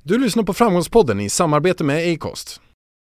Du lyssnar på Framgångspodden i samarbete med Acast.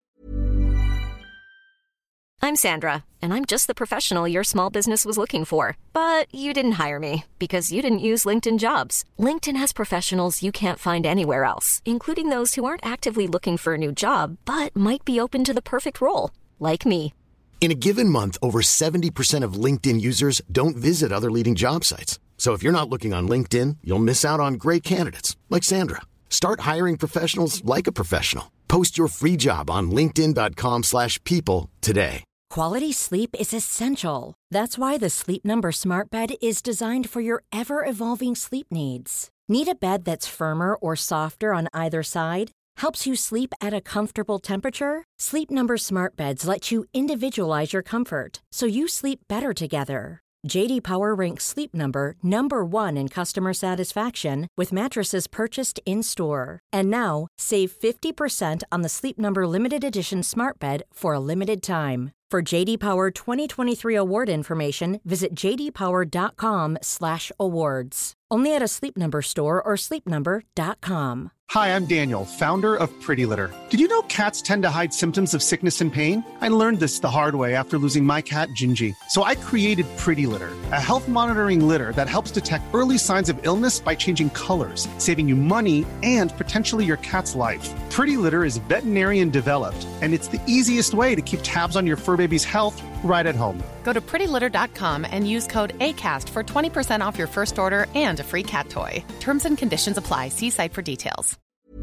I'm Sandra, and I'm just the professional your small business was looking for. But you didn't hire me because you didn't use LinkedIn Jobs. LinkedIn has professionals you can't find anywhere else, including those who aren't actively looking for a new job, but might be open to the perfect role, like me. In a given month, over 70% of LinkedIn users don't visit other leading job sites. So if you're not looking on LinkedIn, you'll miss out on great candidates like Sandra. Start hiring professionals like a professional. Post your free job on linkedin.com/people today. Quality sleep is essential. That's why the Sleep Number Smart Bed is designed for your ever-evolving sleep needs. Need a bed that's firmer or softer on either side? Helps you sleep at a comfortable temperature? Sleep Number Smart Beds let you individualize your comfort so you sleep better together. J.D. Power ranks Sleep Number #1 in customer satisfaction with mattresses purchased in-store. And now, save 50% on the Sleep Number Limited Edition Smart Bed for a limited time. For J.D. Power 2023 award information, visit jdpower.com/awards. Only at a Sleep Number store or sleepnumber.com. Hi, I'm Daniel, founder of Pretty Litter. Did you know cats tend to hide symptoms of sickness and pain? I learned this the hard way after losing my cat, Gingy. So I created Pretty Litter, a health monitoring litter that helps detect early signs of illness by changing colors, saving you money and potentially your cat's life. Pretty Litter is veterinarian developed, and it's the easiest way to keep tabs on your fur baby's health right at home. Go to prettylitter.com and use code ACAST for 20% off your first order and a free cat toy. Terms and conditions apply. See site for details.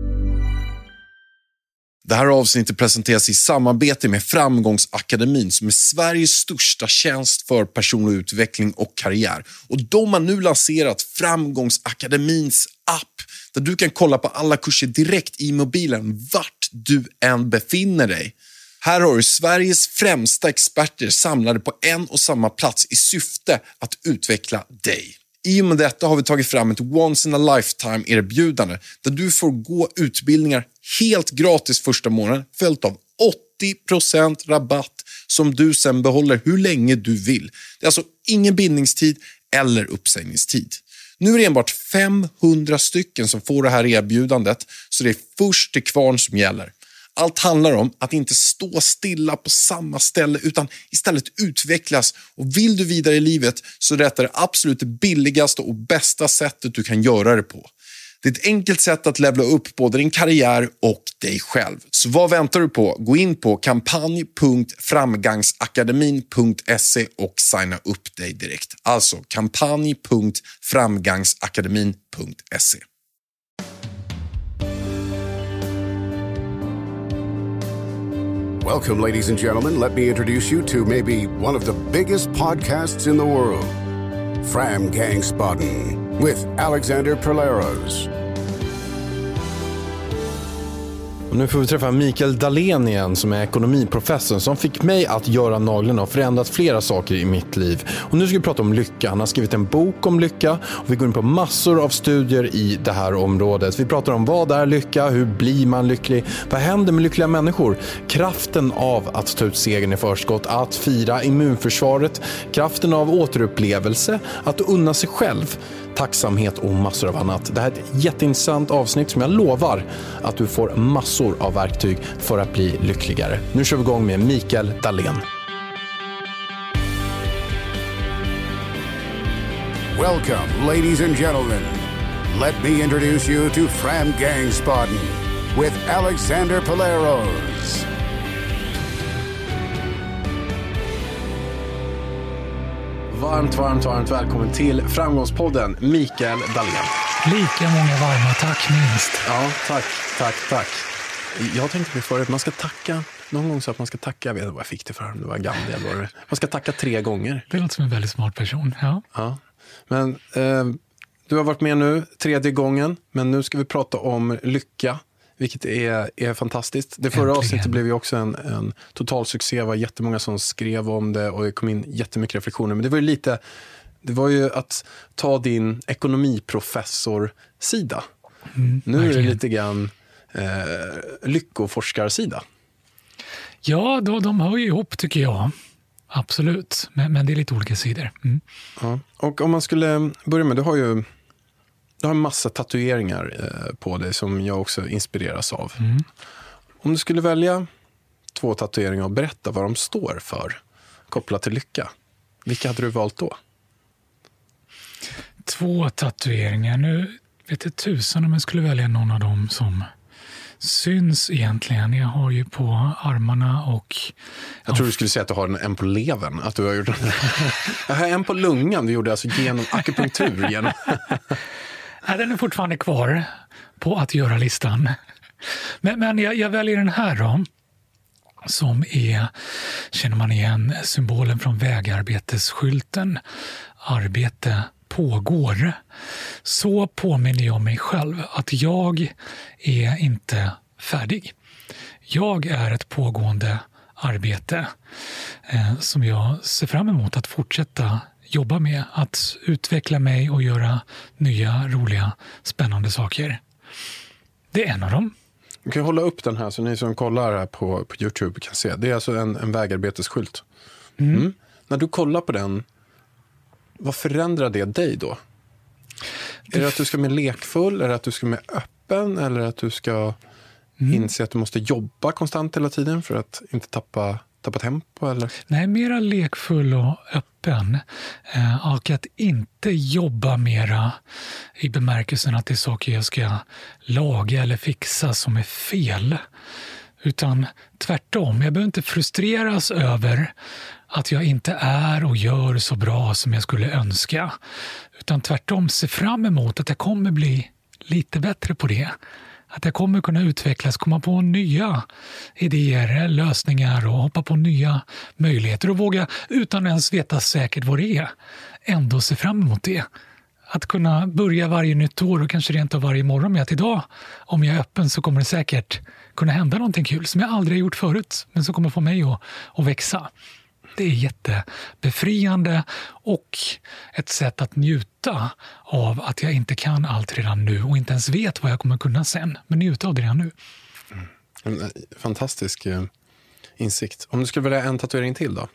Det här avsnittet presenteras i samarbete med Framgångsakademin som är Sveriges största tjänst för personlig utveckling och karriär. Och de har nu lanserat Framgångsakademins app där du kan kolla på alla kurser direkt i mobilen vart du än befinner dig. Här har du Sveriges främsta experter samlade på en och samma plats i syfte att utveckla dig. I och med detta har vi tagit fram ett once in a lifetime erbjudande där du får gå utbildningar helt gratis första månaden följt av 80% rabatt som du sen behåller hur länge du vill. Det är alltså ingen bindningstid eller uppsägningstid. Nu är det enbart 500 stycken som får det här erbjudandet så det är först till kvarn som gäller. Allt handlar om att inte stå stilla på samma ställe utan istället utvecklas. Och vill du vidare i livet så är detta det absolut det billigaste och bästa sättet du kan göra det på. Det är ett enkelt sätt att levla upp både din karriär och dig själv. Så vad väntar du på? Gå in på kampanj.framgangsakademin.se och signa upp dig direkt. Alltså kampanj.framgangsakademin.se. Welcome, ladies and gentlemen. Let me introduce you to maybe one of the biggest podcasts in the world, Framgangspodden, with Alexander Perleros. Och nu får vi träffa Mikael Dahlén igen som är ekonomiprofessorn som fick mig att göra naglarna och förändrat flera saker i mitt liv. Och nu ska vi prata om lycka. Han har skrivit en bok om lycka och vi går in på massor av studier i det här området. Vi pratar om vad är lycka, hur blir man lycklig, vad händer med lyckliga människor, kraften av att ta ut segern i förskott, att fira immunförsvaret, kraften av återupplevelse, att unna sig själv, tacksamhet och massor av annat. Det här är ett jätteintressant avsnitt som jag lovar att du får massor av verktyg för att bli lyckligare. Nu kör vi igång med Mikael Dahlén. Welcome, ladies and gentlemen. Let me introduce you to Framgangspodden with Alexander Perleros. Varmt välkommen till Framgångspodden, Mikael Dahlén. Lika många varma tack minst. Ja, tack. Jag tänkte på förut, man ska tacka. Någon gång så att man ska tacka, jag vet inte vad jag fick det för, det var Gandhi eller vad det. Man ska tacka 3 gånger. Det låter som en väldigt smart person, ja. Men du har varit med nu 3:e gången, men nu ska vi prata om lycka. Vilket är fantastiskt. Det förra avsnittet blev ju också en total succé. Det var jättemånga som skrev om det och det kom in jättemycket reflektioner. Men det var ju att ta din ekonomiprofessor-sida. Nu är det lite grann lyckoforskarsida. Ja, de hör ju ihop tycker jag. Absolut. Men det är lite olika sidor. Ja. Och om man skulle börja med, Du har en massa tatueringar på dig som jag också inspireras av. Om du skulle välja 2 tatueringar och berätta vad de står för, kopplat till lycka, vilka hade du valt då? 2 tatueringar. Nu vet jag tusan om jag skulle välja någon av dem som syns egentligen. Jag har ju på armarna och... Jag tror du skulle säga att du har en på levern. Att du har gjort jag har en på lungan. Du gjorde alltså genom akupunktur. Genom... Nej, den är fortfarande kvar på att göra listan. Men jag väljer den här då. Som är, känner man igen, symbolen från vägarbetesskylten. Arbete pågår. Så påminner jag mig själv att jag är inte färdig. Jag är ett pågående arbete som jag ser fram emot att fortsätta jobba med. Att utveckla mig och göra nya, roliga, spännande saker. Det är en av dem. Du kan hålla upp den här så ni som kollar här på YouTube kan se. Det är alltså en vägarbetesskylt. När du kollar på den, vad förändrar det dig då? Är det att du ska bli lekfull? Är det att du ska bli öppen? Eller att du ska inse att du måste jobba konstant hela tiden för att inte tappa tempo? Eller? Nej, mera lekfull och öppen. Och att inte jobba mera i bemärkelsen att det är saker jag ska laga eller fixa som är fel. Utan tvärtom, jag behöver inte frustreras över att jag inte är och gör så bra som jag skulle önska. Utan tvärtom se fram emot att jag kommer bli lite bättre på det. Att jag kommer kunna utvecklas, komma på nya idéer, lösningar och hoppa på nya möjligheter. Och våga, utan ens veta säkert vad det är, ändå se fram emot det. Att kunna börja varje nytt år och kanske rent av varje morgon med att idag, om jag är öppen, så kommer det säkert kunna hända någonting kul som jag aldrig har gjort förut, men som kommer få mig att växa. Det är jättebefriande och ett sätt att njuta av att jag inte kan allt redan nu och inte ens vet vad jag kommer kunna sen, men njuta av det redan nu. En fantastisk insikt. Om du skulle välja en tatuering till då?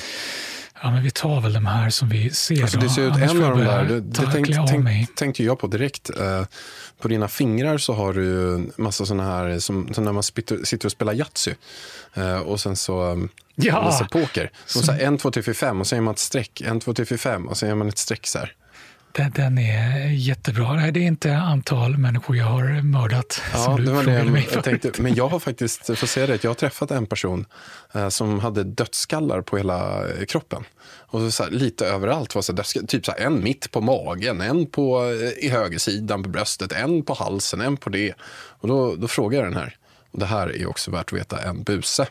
Ja, men vi tar väl de här som vi ser. Alltså det ser ut en av de där. Det tänkte jag på direkt. På dina fingrar så har du ju massa såna här som när man sitter och spelar Yatzy. Och sen så massa poker. Så 1, 2, 3, 4, 5 och så gör man ett streck. 1, 2, 3, 4, 5 och så gör man ett streck så här. Den är jättebra. Nej, det är inte antal människor jag har mördat. Ja, det var det jag tänkte. Men jag har faktiskt, för att säga det, jag har träffat en person som hade dödsskallar på hela kroppen. Och så här, lite överallt var så där, typ så här, en mitt på magen, en i högersidan på bröstet, en på halsen, en på det. Och då frågar jag den här. Och det här är också värt att veta, en buse.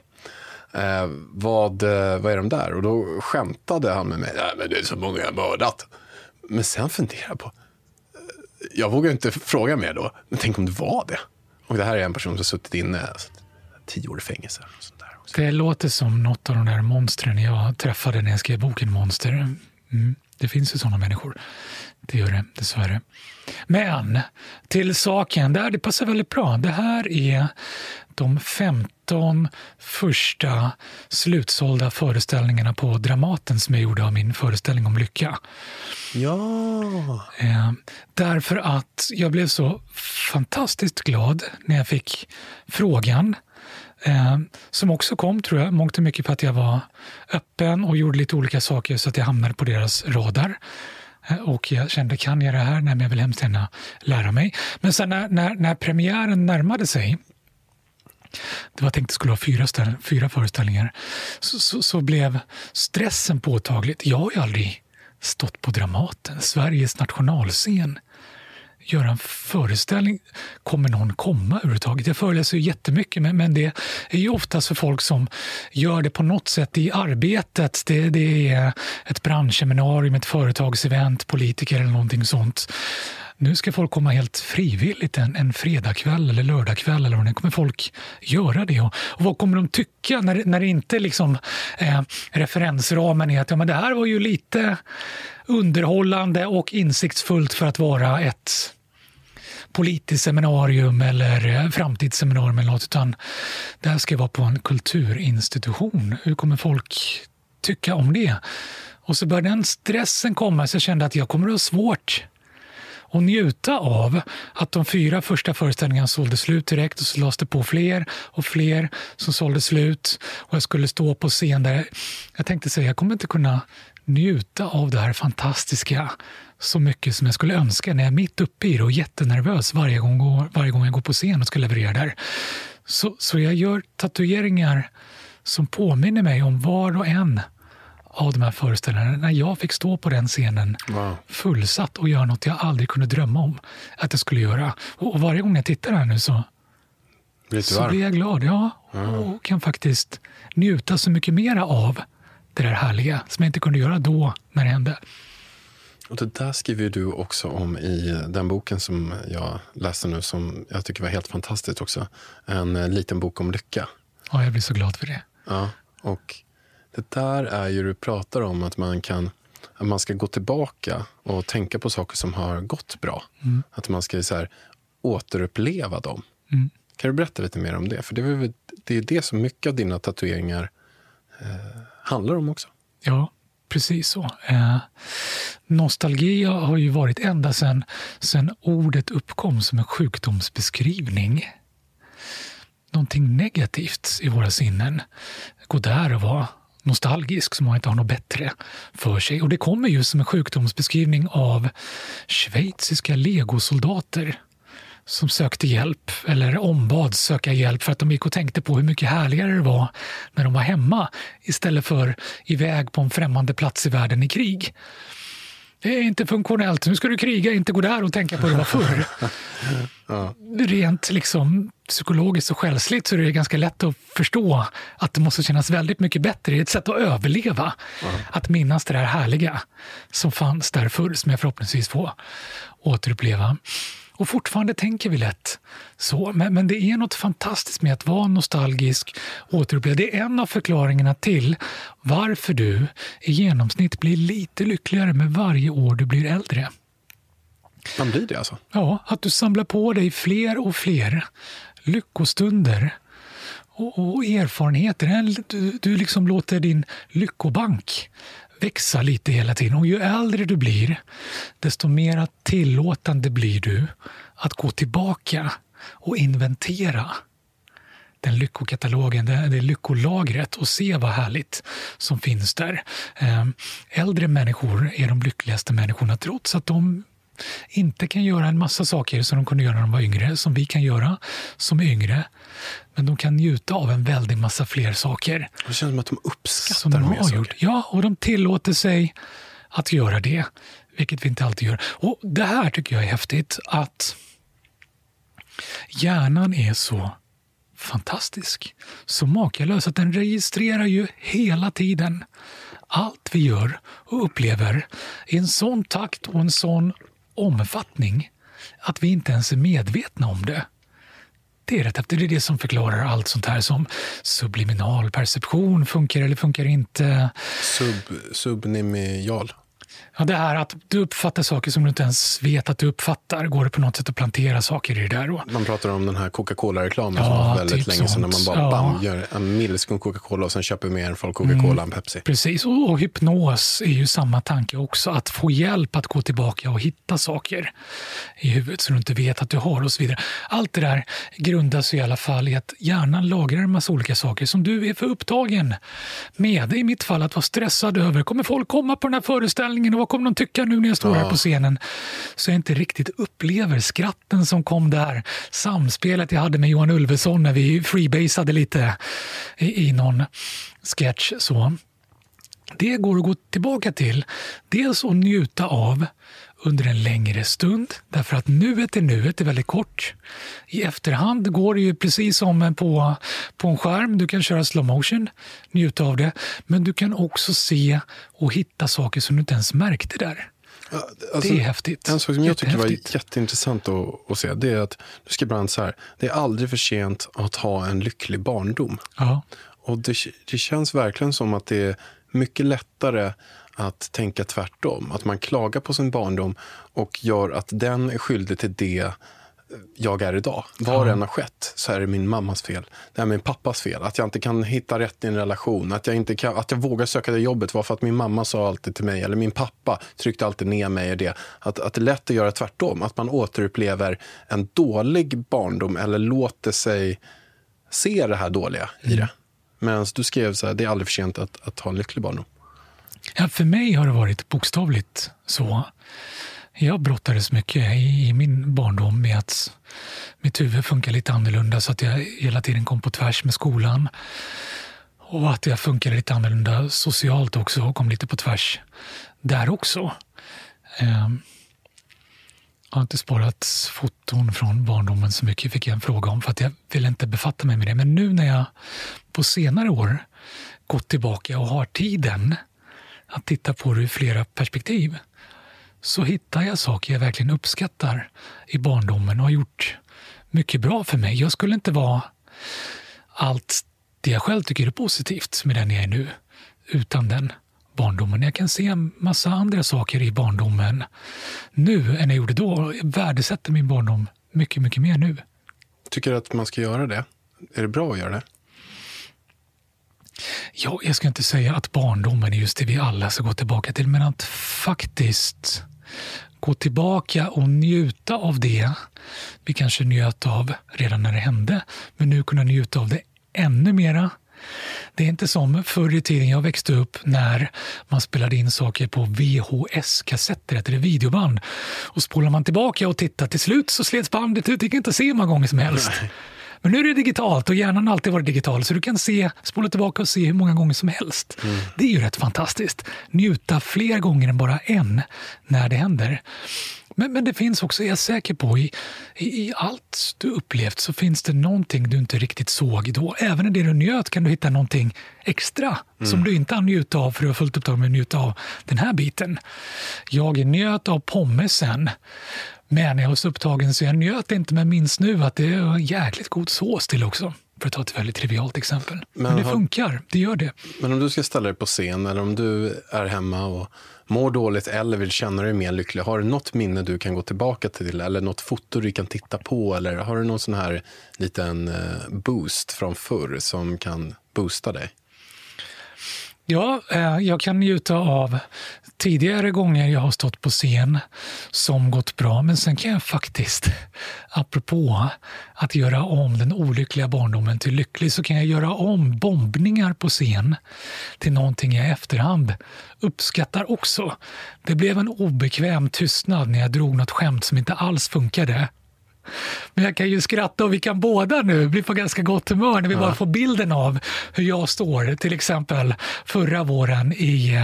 Vad är de där? Och då skämtade han med mig. Nej, men det är så många jag har mördat. Men sen funderar jag på, jag vågar inte fråga mer då, men tänk om det var det. Och det här är en person som har suttit inne 10 år i fängelse. Och sånt där också. Det låter som något av de där monstren jag träffade när jag skrev boken Monster. Det finns ju sådana människor. Det gör det, dessvärre. Men till saken, det passar väldigt bra. Det här är de 15 första slutsålda föreställningarna på Dramaten som jag gjorde av min föreställning om lycka. Ja. Därför att jag blev så fantastiskt glad när jag fick frågan. Som också kom, tror jag, mångt och mycket för att jag var öppen och gjorde lite olika saker så att jag hamnade på deras radar. Och jag kände, kan jag det här? Nej, men jag vill hemskt gärna lära mig. Men sen när premiären närmade sig, det var tänkt att det skulle vara 4 föreställningar, så blev stressen påtagligt. Jag har ju aldrig stått på Dramaten, Sveriges nationalscen, göra en föreställning. Kommer någon komma överhuvudtaget? Jag föreläser ju jättemycket, men det är ju oftast för folk som gör det på något sätt i arbetet. Det är ett branschseminarium, ett företagsevent, politiker eller någonting sånt. Nu ska folk komma helt frivilligt en fredagkväll eller lördagkväll eller vad det kommer folk göra det. Och vad kommer de tycka när det inte liksom referensramen är att men det här var ju lite underhållande och insiktsfullt för att vara ett politiskt seminarium eller framtidsseminarium eller något, utan det här ska vara på en kulturinstitution. Hur kommer folk tycka om det? Och så började den stressen komma, så jag kände att jag kommer att ha svårt och njuta av att de 4 första föreställningarna sålde slut direkt och så lades det på fler och fler som sålde slut och jag skulle stå på scen där. Jag tänkte säga, jag kommer inte kunna njuta av det här fantastiska så mycket som jag skulle önska när jag är mitt uppe i det och jättenervös varje gång jag går på scen och ska leverera där. Så jag gör tatueringar som påminner mig om var och en av de här föreställningarna när jag fick stå på den scenen fullsatt och göra något jag aldrig kunde drömma om att jag skulle göra. Och varje gång jag tittar här nu så blir jag glad. Ja, och kan faktiskt njuta så mycket mera av det där härliga som jag inte kunde göra då när det hände. Och det där skriver du också om i den boken som jag läste nu som jag tycker var helt fantastiskt också. En liten bok om lycka. Ja, jag blir så glad för det. Ja, och det där är ju du pratar om att man ska gå tillbaka och tänka på saker som har gått bra. Att man ska så här, återuppleva dem. Kan du berätta lite mer om det? För det är det som mycket av dina tatueringar handlar om också. Ja, precis så. Nostalgi har ju varit ända sedan ordet uppkom som en sjukdomsbeskrivning. Någonting negativt i våra sinnen. Gå där och vara nostalgisk som man inte har något bättre för sig. Och det kommer ju som en sjukdomsbeskrivning av schweiziska legosoldater som sökte hjälp eller ombads söka hjälp för att de gick och tänkte på hur mycket härligare det var när de var hemma istället för iväg på en främmande plats i världen i krig. Det är inte funktionellt. Nu ska du kriga, inte gå där och tänka på hur det var förr. Rent liksom psykologiskt och själsligt så är det ganska lätt att förstå att det måste kännas väldigt mycket bättre. Det är ett sätt att överleva. Att minnas det där härliga som fanns där förr som jag förhoppningsvis får återuppleva. Och fortfarande tänker vi lätt så. Men det är något fantastiskt med att vara nostalgisk och återuppleva. Det är en av förklaringarna till varför du i genomsnitt blir lite lyckligare med varje år du blir äldre. Man blir det alltså? Ja, att du samlar på dig fler och fler lyckostunder och erfarenheter. Du liksom låter din lyckobank växa lite hela tiden. Och ju äldre du blir, desto mer tillåtande blir du att gå tillbaka och inventera den lyckokatalogen, det lyckolagret och se vad härligt som finns där. Äldre människor är de lyckligaste människorna trots att de inte kan göra en massa saker som de kunde göra när de var yngre, som vi kan göra som yngre. Men de kan njuta av en väldig massa fler saker. Det känns som att de uppskattar mer saker. Gjort. Ja, och de tillåter sig att göra det, vilket vi inte alltid gör. Och det här tycker jag är häftigt, att hjärnan är så fantastisk, så makalös att den registrerar ju hela tiden allt vi gör och upplever i en sån takt och en sån omfattning att vi inte ens är medvetna om det. Det är rätt efter det är det som förklarar allt sånt här som subliminal perception, funkar eller funkar inte. Subnimial. Ja, det här att du uppfattar saker som du inte ens vet att du uppfattar. Går det på något sätt att plantera saker i det där? Man pratar om den här Coca-Cola-reklamen som var väldigt länge sedan när man bara gör en millskon Coca-Cola och sen köper mer folk Coca-Cola än Pepsi. Precis, och hypnos är ju samma tanke också. Att få hjälp att gå tillbaka och hitta saker i huvudet som du inte vet att du har och så vidare. Allt det där grundas i alla fall i att hjärnan lagrar en massa olika saker som du är för upptagen med. I mitt fall att vara stressad över. Kommer folk komma på den här föreställningen och vad kommer de tycka nu när jag står här på scenen? Så jag inte riktigt upplever skratten som kom där. Samspelet jag hade med Johan Ulveson när vi freebasade lite i någon sketch. Så det går att gå tillbaka till. Dels att njuta av under en längre stund. Därför att nuet är väldigt kort. I efterhand går det ju precis som på en skärm. Du kan köra slow motion, njuta av det. Men du kan också se och hitta saker som du inte ens märkte där. Ja, alltså, det är häftigt. En sak som jag tycker var jätteintressant att se, det är att du ska ibland så här, det är aldrig för sent att ha en lycklig barndom. Ja. Och det känns verkligen som att det är mycket lättare att tänka tvärtom. Att man klagar på sin barndom och gör att den är skyldig till det jag är idag. Vad det än har skett så är det min mammas fel. Det är min pappas fel. Att jag inte kan hitta rätt i en relation. Att jag vågar söka det jobbet var för att min mamma sa alltid till mig. Eller min pappa tryckte alltid ner mig i det. Att det är lätt att göra tvärtom. Att man återupplever en dålig barndom. Eller låter sig se det här dåliga i det. Medan du skrev så här, det är aldrig för sent att ha en lycklig barndom. Ja, för mig har det varit bokstavligt så. Jag brottades mycket i min barndom med att mitt huvud funkar lite annorlunda så att jag hela tiden kom på tvärs med skolan. Och att jag funkar lite annorlunda socialt också och kom lite på tvärs där också. Jag har inte sparat foton från barndomen så mycket, fick jag en fråga om, för att jag vill inte befatta mig med det. Men nu när jag på senare år gått tillbaka och har tiden att titta på det ur flera perspektiv, så hittar jag saker jag verkligen uppskattar i barndomen och har gjort mycket bra för mig. Jag skulle inte vara allt det jag själv tycker är positivt med den jag är nu utan den barndomen. Jag kan se en massa andra saker i barndomen nu än jag gjorde då. Jag värdesätter min barndom mycket, mycket mer nu. Tycker du att man ska göra det? Är det bra att göra det? Ja, jag ska inte säga att barndomen är just det vi alla ska gå tillbaka till, men att faktiskt gå tillbaka och njuta av det vi kanske njöt av redan när det hände, men nu kunna njuta av det ännu mera. Det är inte som förr i tiden jag växte upp när man spelade in saker på VHS-kassetter, eller videoband, och spolar man tillbaka och tittar till slut så slets bandet ut, det kan inte se hur många gånger som helst. Nej. Men nu är det digitalt och hjärnan har alltid varit digital, så du kan spola tillbaka och se hur många gånger som helst. Det är ju rätt fantastiskt. Njuta fler gånger än bara en när det händer. Men det finns också, jag är säker på, i allt du upplevt så finns det någonting du inte riktigt såg då. Även i det du njöt kan du hitta någonting extra som du inte har njöt av för du har fullt upptaget med att njuta av den här biten. Jag njöt av pommesen. Men jag var så upptagen så jag njöt inte, men minns nu att det är jäkligt god sås till också. För att ta ett väldigt trivialt exempel. Men det funkar, det gör det. Men om du ska ställa dig på scen eller om du är hemma och mår dåligt eller vill känna dig mer lycklig, har du något minne du kan gå tillbaka till eller något foto du kan titta på, eller har du någon sån här liten boost från förr som kan boosta dig? Ja, jag kan njuta av tidigare gånger jag har stått på scen som gått bra, men sen kan jag faktiskt, apropå att göra om den olyckliga barndomen till lycklig, så kan jag göra om bombningar på scen till någonting jag i efterhand uppskattar också. Det blev en obekväm tystnad när jag drog något skämt som inte alls funkade. Men jag kan ju skratta och vi kan båda nu bli på ganska gott humör när vi bara får bilden av hur jag står, till exempel förra våren i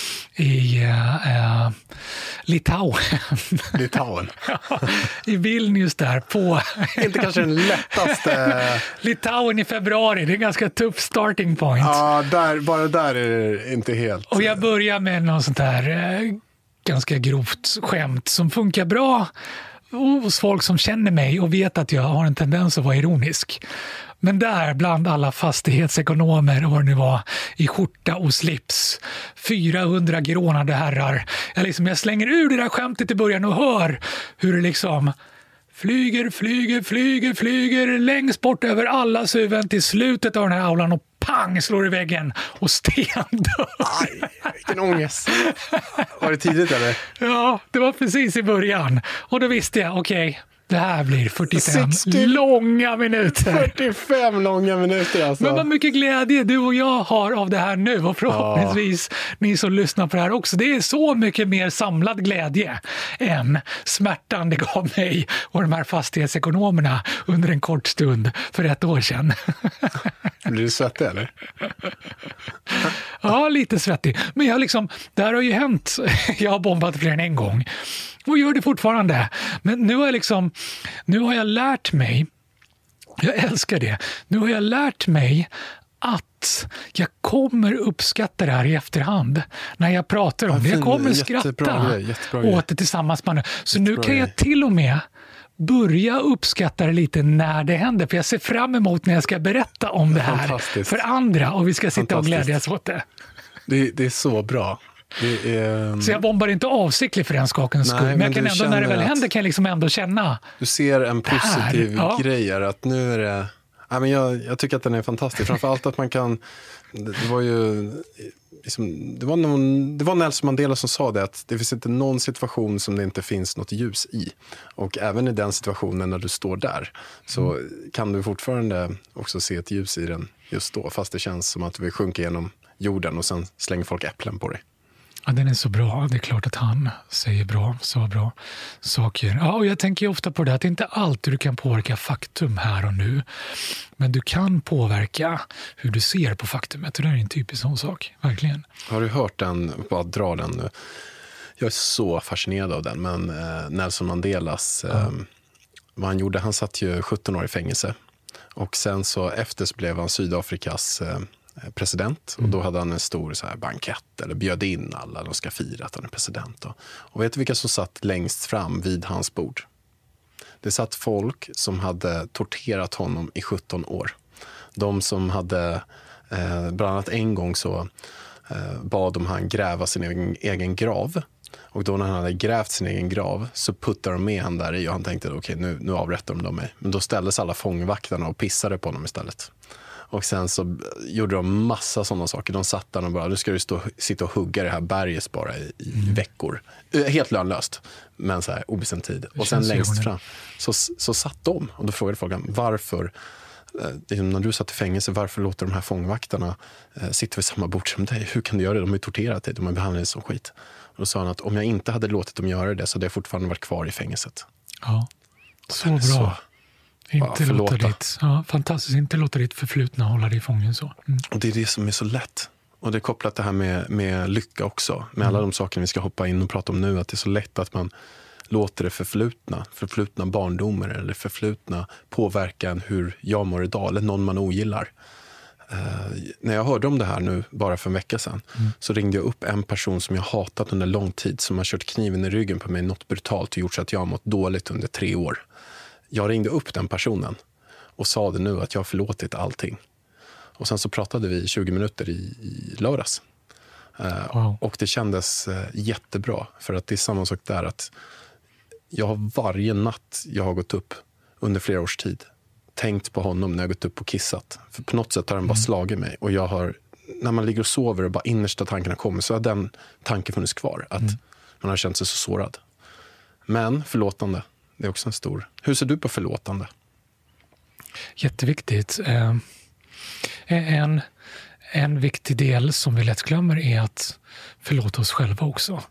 Litauen. I Vilnius där på... Inte kanske den lättaste... Litauen i februari, det är en ganska tuff starting point. Ja, bara där är det inte helt... Och jag börjar med något sånt här ganska grovt skämt som funkar bra hos folk som känner mig och vet att jag har en tendens att vara ironisk. Men där bland alla fastighetsekonomer och vad det nu var, i skjorta och slips, 400 grånade herrar. Jag slänger ur det där skämtet i början och hör hur det liksom flyger längst bort över alla huvuden till slutet av den här aulan och pang slår i väggen och stendör. Aj, vilken ångest. Var det tidigt eller? Ja, det var precis i början. Och då visste jag, okej, det här blir 45 långa minuter. 45 långa minuter alltså. Men vad mycket glädje du och jag har av det här nu. Och förhoppningsvis ni som lyssnar på det här också. Det är så mycket mer samlad glädje än smärtan det gav mig och de här fastighetsekonomerna under en kort stund för 1 år sedan. Blir du svettig eller? Ja, lite svettig. Men det här har ju hänt. Jag har bombat fler än en gång. Och gör det fortfarande. Men nu har jag lärt mig, jag älskar det, nu har jag lärt mig att jag kommer uppskatta det här i efterhand när jag pratar om det. Jag kommer skratta åt det tillsammans med andra. Så nu kan jag till och med börja uppskatta det lite när det händer. För jag ser fram emot när jag ska berätta om det här för andra och vi ska sitta och glädjas åt det. Det är så bra. Så jag bombar inte avsiktligt för den skakens skull. Men jag kan ändå, när det väl händer, kan jag liksom ändå känna... Du ser en positiv grej här, att nu är det... Ja, men jag tycker att den är fantastisk. Framförallt att man kan... Det var ju... Liksom, det var Nelson Mandela som sa det, att det finns inte någon situation som det inte finns något ljus i. Och även i den situationen när du står där så kan du fortfarande också se ett ljus i den just då. Fast det känns som att vi sjunker genom jorden och sen slänger folk äpplen på dig. Ja, den är så bra. Det är klart att han säger så bra saker. Ja, och jag tänker ofta på det att det inte alltid du kan påverka faktum här och nu. Men du kan påverka hur du ser på faktumet. Det är en typisk sån sak, verkligen. Har du hört den? Bara dra den nu. Jag är så fascinerad av den. Men Nelson Mandelas, vad han gjorde, han satt ju 17 år i fängelse. Och sen så efter så blev han Sydafrikas president. Och då hade han en stor så här bankett, eller bjöd in alla, de ska fira att han är president. Och vet du vilka som satt längst fram vid hans bord? Det satt folk som hade torterat honom i 17 år. De som hade, bland annat en gång så bad de han gräva sin egen grav. Och då när han hade grävt sin egen grav så puttade de med han där i, och han tänkte okej, nu avrättar de mig. Men då ställdes alla fångvaktarna och pissade på honom istället. Och sen så gjorde de massa sådana saker. De satt där och bara, nu ska du sitta och hugga det här berget bara i veckor. Helt lönlöst, men så här obestämd tid. Och sen längst fram så satt de, och då frågade folk varför, när du satt i fängelse, varför låter de här fångvaktarna sitta vid samma bord som dig? Hur kan du göra det? De har ju torterat dig, de har behandlat dig som skit. Och då sa han att om jag inte hade låtit dem göra det så hade jag fortfarande varit kvar i fängelset. Ja, så bra. Inte låta ditt, fantastiskt, inte låta ditt förflutna hålla dig i fången så. Och det är det som är så lätt. Och det är kopplat det här med lycka också. Med alla de sakerna vi ska hoppa in och prata om nu. Att det är så lätt att man låter det förflutna barndomar eller förflutna påverka en hur jag mår idag. Eller någon man ogillar. När jag hörde om det här nu bara för en vecka sedan så ringde jag upp en person som jag hatat under lång tid. Som har kört kniven i ryggen på mig något brutalt och gjort så att jag har mått dåligt under 3 år. Jag ringde upp den personen och sa det nu att jag har förlåtit allting. Och sen så pratade vi 20 minuter i lördags. Och det kändes jättebra. För att det är samma sak där, att jag har varje natt jag har gått upp under flera års tid tänkt på honom när jag gått upp och kissat. För på något sätt har den bara slagit mig. Och jag har, när man ligger och sover och bara innersta tankarna kommer, så har den tanken funnits kvar. Att man har känt sig så sårad. Men förlåtande, det är också en stor... Hur ser du på förlåtande? Jätteviktigt. En viktig del som vi lätt glömmer är att förlåta oss själva också.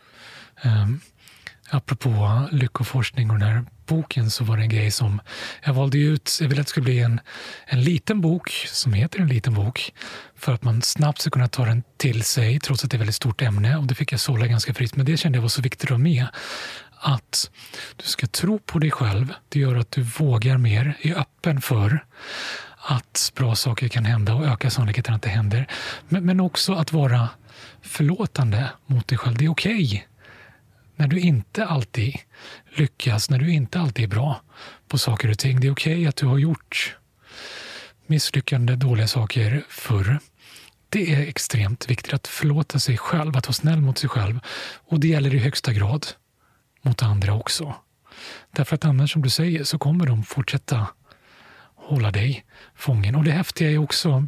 Apropå lyckoforskning och den här boken, så var det en grej som jag valde ut. Jag ville att det skulle bli en liten bok som heter en liten bok, för att man snabbt ska kunna ta den till sig trots att det är ett väldigt stort ämne, och det fick jag sålla ganska fritt. Men det kände jag var så viktigt att ha med, att du ska tro på dig själv. Det gör att du vågar mer, är öppen för att bra saker kan hända och öka sannolikheten att det händer. Men också att vara förlåtande mot dig själv. Det är okej när du inte alltid lyckas, när du inte alltid är bra på saker och ting. Det är okej att du har gjort misslyckande, dåliga saker förr. Det är extremt viktigt att förlåta sig själv, att vara snäll mot sig själv. Och det gäller i högsta grad mot andra också. Därför att annars, som du säger, så kommer de fortsätta hålla dig fången. Och det häftiga är också,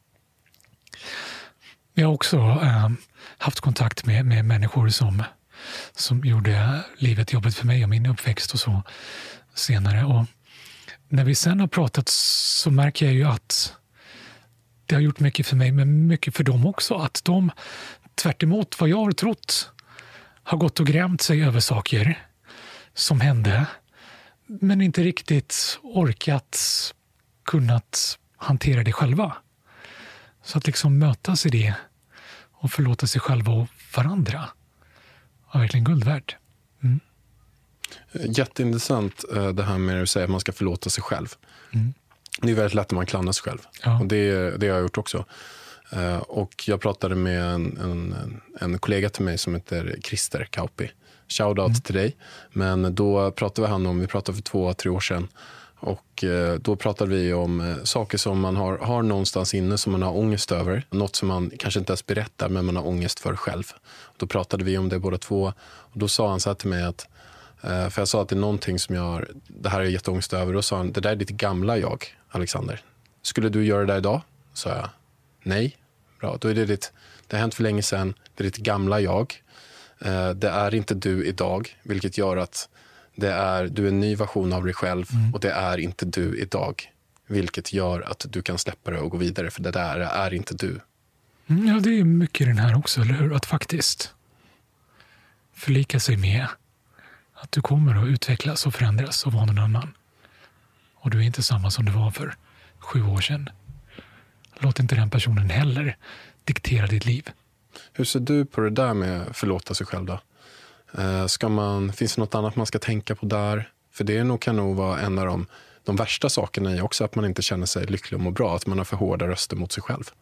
jag har också haft kontakt med människor som gjorde livet jobbigt för mig och min uppväxt och så senare. Och när vi sen har pratat så märker jag ju att det har gjort mycket för mig, men mycket för dem också. Att de, tvärt emot vad jag har trott, har gått och grämt sig över saker som hände, men inte riktigt orkat, kunnat hantera det själva. Så att liksom mötas i det och förlåta sig själva och varandra var verkligen guld värt. Jätteintressant det här med att säga att man ska förlåta sig själv. Det är väldigt lätt att man klandrar sig själv. Ja. Och det har jag gjort också. Och jag pratade med en kollega till mig som heter Christer Kauppi. Shoutout till dig. Men då pratade vi för 2-3 år sedan Och då pratade vi om saker som man har någonstans inne som man har ångest över. Något som man kanske inte ens berättar men man har ångest för själv. Då pratade vi om det båda två. Och då sa han så här till mig att, för jag sa att det är någonting som det här är jätteångest över. Då sa han, det där är ditt gamla jag, Alexander. Skulle du göra det där idag? Sa jag, nej. Bra, då är det har hänt för länge sedan. Det är ditt gamla jag. Det är inte du idag, vilket gör att du är en ny version av dig själv och det är inte du idag, vilket gör att du kan släppa det och gå vidare, för det där är inte du. Ja, det är mycket den här också, eller hur? Att faktiskt förlika sig med att du kommer att utvecklas och förändras och vara någon annan. Och du är inte samma som du var för 7 år sedan. Låt inte den personen heller diktera ditt liv. Hur ser du på det där med förlåta sig själv då? Finns det något annat man ska tänka på där? För det kan nog vara en av de värsta sakerna är också att man inte känner sig lycklig och mår bra. Att man har för hårda röster mot sig själv.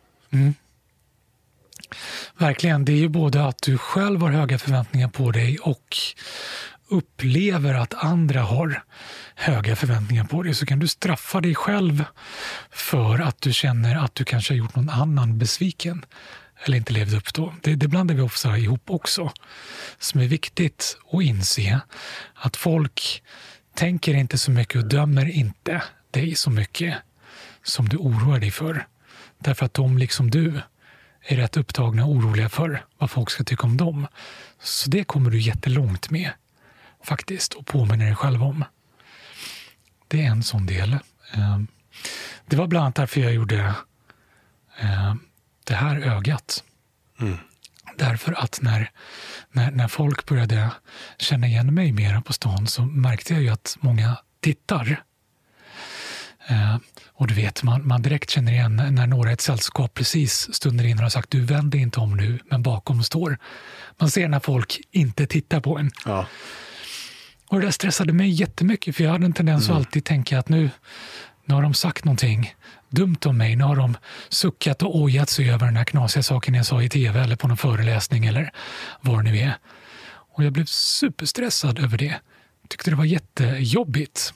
Verkligen, det är ju både att du själv har höga förväntningar på dig och upplever att andra har höga förväntningar på dig, så kan du straffa dig själv för att du känner att du kanske har gjort någon annan besviken eller inte levde upp då. Det blandar vi ofta ihop också, som är viktigt att inse att folk tänker inte så mycket och dömer inte dig så mycket som du oroar dig för. Därför att de liksom du är rätt upptagna och oroliga för vad folk ska tycka om dem. Så det kommer du jättelångt med faktiskt och påminner dig själv om. Det är en sån del. Det var bland annat därför jag gjorde det här ögat. Därför att när folk började känna igen mig mer på stan så märkte jag ju att många tittar. Och du vet, man direkt känner igen när några i ett sällskap precis stunder innan har sagt du vänder inte om nu, men bakom står. Man ser när folk inte tittar på en. Ja. Och det där stressade mig jättemycket, för jag hade en tendens att alltid tänka att nu har de sagt någonting dumt om mig. Nu har de suckat och ojat sig över den här knasiga saken jag sa i tv eller på någon föreläsning eller vad det nu är. Och jag blev superstressad över det. Tyckte det var jättejobbigt.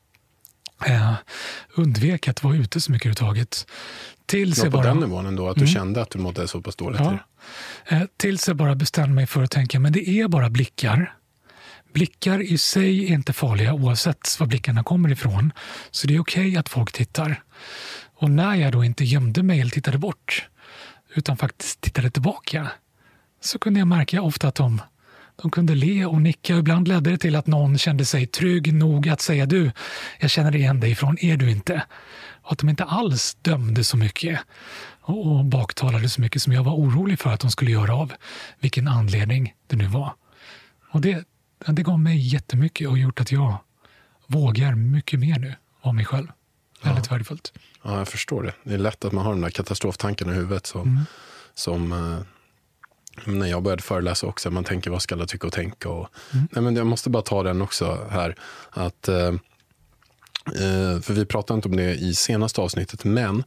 Undvek att vara ute så mycket överhuvudtaget. Tills jag på den nivån ändå, att du kände att du mådde så pass dåligt. Ja. Tills jag bara bestämde mig för att tänka, men det är bara blickar. Blickar i sig är inte farliga oavsett var blickarna kommer ifrån. Så det är okej att folk tittar. Och när jag då inte gömde mig eller tittade bort, utan faktiskt tittade tillbaka, så kunde jag märka ofta att de kunde le och nicka. Ibland ledde det till att någon kände sig trygg nog att säga du, jag känner igen dig från, är du inte? Och att de inte alls dömde så mycket och baktalade så mycket som jag var orolig för att de skulle göra av vilken anledning det nu var. Och det gav mig jättemycket och gjort att jag vågar mycket mer nu av mig själv. Väldigt värdefullt. Ja, jag förstår det. Det är lätt att man har den där katastroftanken i huvudet som när jag började föreläsa också. Man tänker, vad ska alla tycka och tänka? Nej, men jag måste bara ta den också här. Att, för vi pratade inte om det i senaste avsnittet, men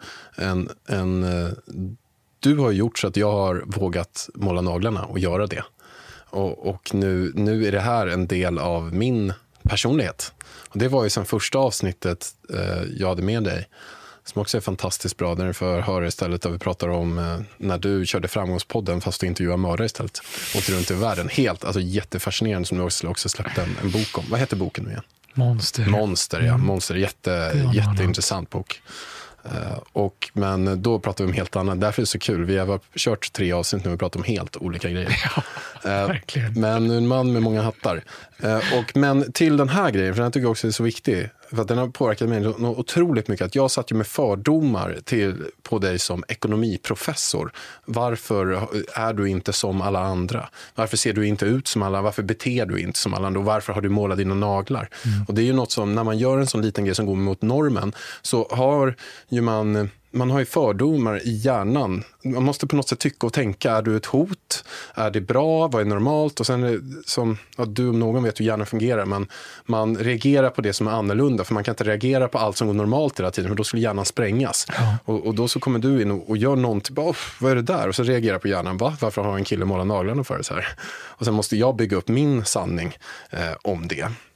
du har gjort så att jag har vågat måla naglarna och göra det. Och nu är det här en del av min personlighet. Och det var ju sen första avsnittet jag hade med dig, som också är fantastiskt bra, där du får höra istället där vi pratar om när du körde Framgångspodden fast du intervjuade mördare istället. Åkte runt i världen. Helt, alltså jättefascinerande, som du också släppte en bok om. Vad heter boken nu igen? Monster, ja. Monster, jätteintressant bok. Men då pratar vi om helt annat. Därför är det så kul. Vi har kört 3 avsnitt nu och pratat om helt olika grejer. Ja, verkligen. Men en man med många hattar. Men till den här grejen, för den tycker jag också är så viktig, för att den har påverkat mig otroligt mycket. Att jag satt ju med fördomar på dig som ekonomiprofessor. Varför är du inte som alla andra? Varför ser du inte ut som alla? Varför beter du inte som alla andra? Och varför har du målat dina naglar? Och det är ju något som, när man gör en sån liten grej som går mot normen, så har ju man har ju fördomar i hjärnan. Man måste på något sätt tycka och tänka, är du ett hot? Är det bra? Vad är normalt? Och sen är det som, du om någon vet hur hjärnan fungerar, men man reagerar på det som är annorlunda, för man kan inte reagera på allt som går normalt hela tiden, för då skulle hjärnan sprängas. Ja. Och då så kommer du in och gör någonting, vad är det där? Och så reagerar på hjärnan, varför har en kille målat naglarna för det så här? Och sen måste jag bygga upp min sanning om det.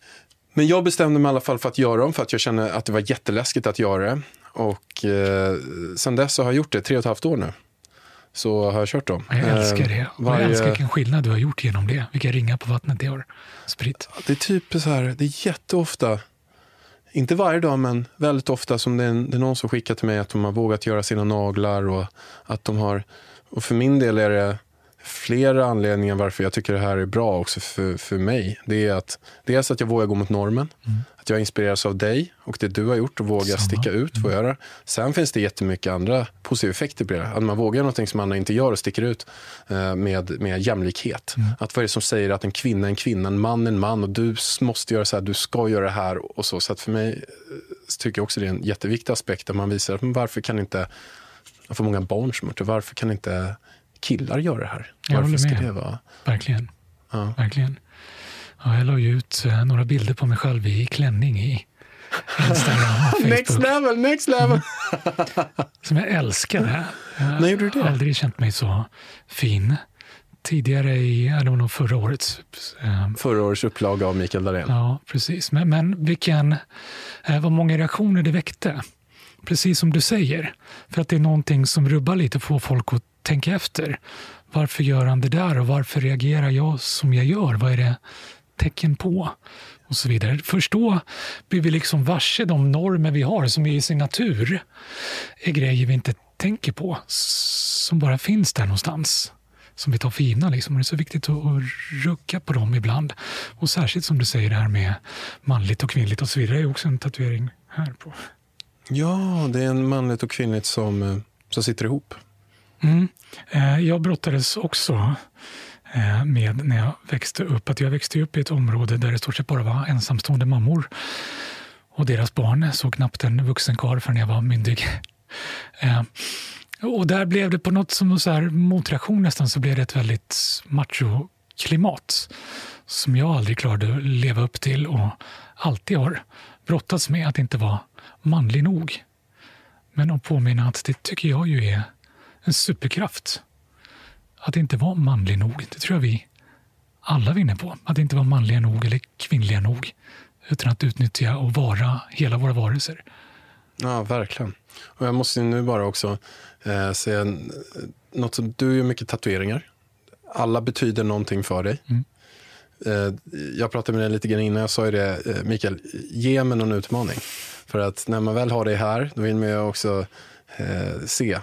Men jag bestämde mig i alla fall för att göra dem, för att jag kände att det var jätteläskigt att göra det. Och sen dess så har jag gjort det 3,5 år nu. Så har jag kört dem. Jag älskar det. Jag älskar vilken skillnad du har gjort genom det. Vilka ringar på vattnet det har spritt. Det är typ så här, det är jätteofta, inte varje dag men väldigt ofta, som det är någon som skickar till mig att de har vågat göra sina naglar och att de har, och för min del är det flera anledningar varför jag tycker det här är bra också för mig. Det är att dels att jag vågar gå mot normen, att jag inspireras av dig och det du har gjort och vågar sticka ut vad jag gör. Sen finns det jättemycket andra positiva effekter på det. Att man vågar någonting som andra inte gör och sticker ut med jämlikhet. Att vad är det som säger att en kvinna är en kvinna, en man är en man och du måste göra så här, du ska göra det här och så. Så att för mig tycker jag också det är en jätteviktig aspekt där man visar att varför kan inte, för många barn som gjort det, varför kan inte killar gör det här? Varför ska det vara? Verkligen. Ja. Verkligen. Ja, jag la ju ut några bilder på mig själv i klänning i Instagram och Facebook. Next level! Som jag älskade. När gjorde du det? Jag har aldrig känt mig så fin. Tidigare det var nog förra årets. Förra årets upplaga av Mikael Dahlén. Ja, precis. Men vad många reaktioner det väckte. Precis som du säger. För att det är någonting som rubbar lite på folk att tänka efter. Varför gör han det där och varför reagerar jag som jag gör? Vad är det tecken på? Och så vidare. Först då blir vi liksom varse de normer vi har som är i sin natur. Är grejer vi inte tänker på. Som bara finns där någonstans. Som vi tar för givna liksom. Och det är så viktigt att rucka på dem ibland. Och särskilt som du säger det här med manligt och kvinnligt och så vidare. Det är också en tatuering här på. Ja, det är en manligt och kvinnligt som sitter ihop. Jag brottades också med när jag växte upp. Att jag växte upp i ett område där det stort sett bara var ensamstående mammor. Och deras barn såg knappt en vuxen karl förrän jag var myndig. Och där blev det på något som så här motreaktion nästan, så blev det ett väldigt macho-klimat. Som jag aldrig klarade att leva upp till och alltid har brottats med att inte vara manlig nog. Men att påminna att det tycker jag ju är en superkraft. Att inte vara manlig nog, det tror jag vi alla vinner på. Att inte vara manliga nog eller kvinnliga nog. Utan att utnyttja och vara hela våra varelser. Ja, verkligen. Och jag måste nu bara också säga något som du gör mycket tatueringar. Alla betyder någonting för dig. Jag pratade med dig lite grann innan, jag sa ju det, Mikael, ge mig någon utmaning. För att när man väl har det här, då vill man ju också se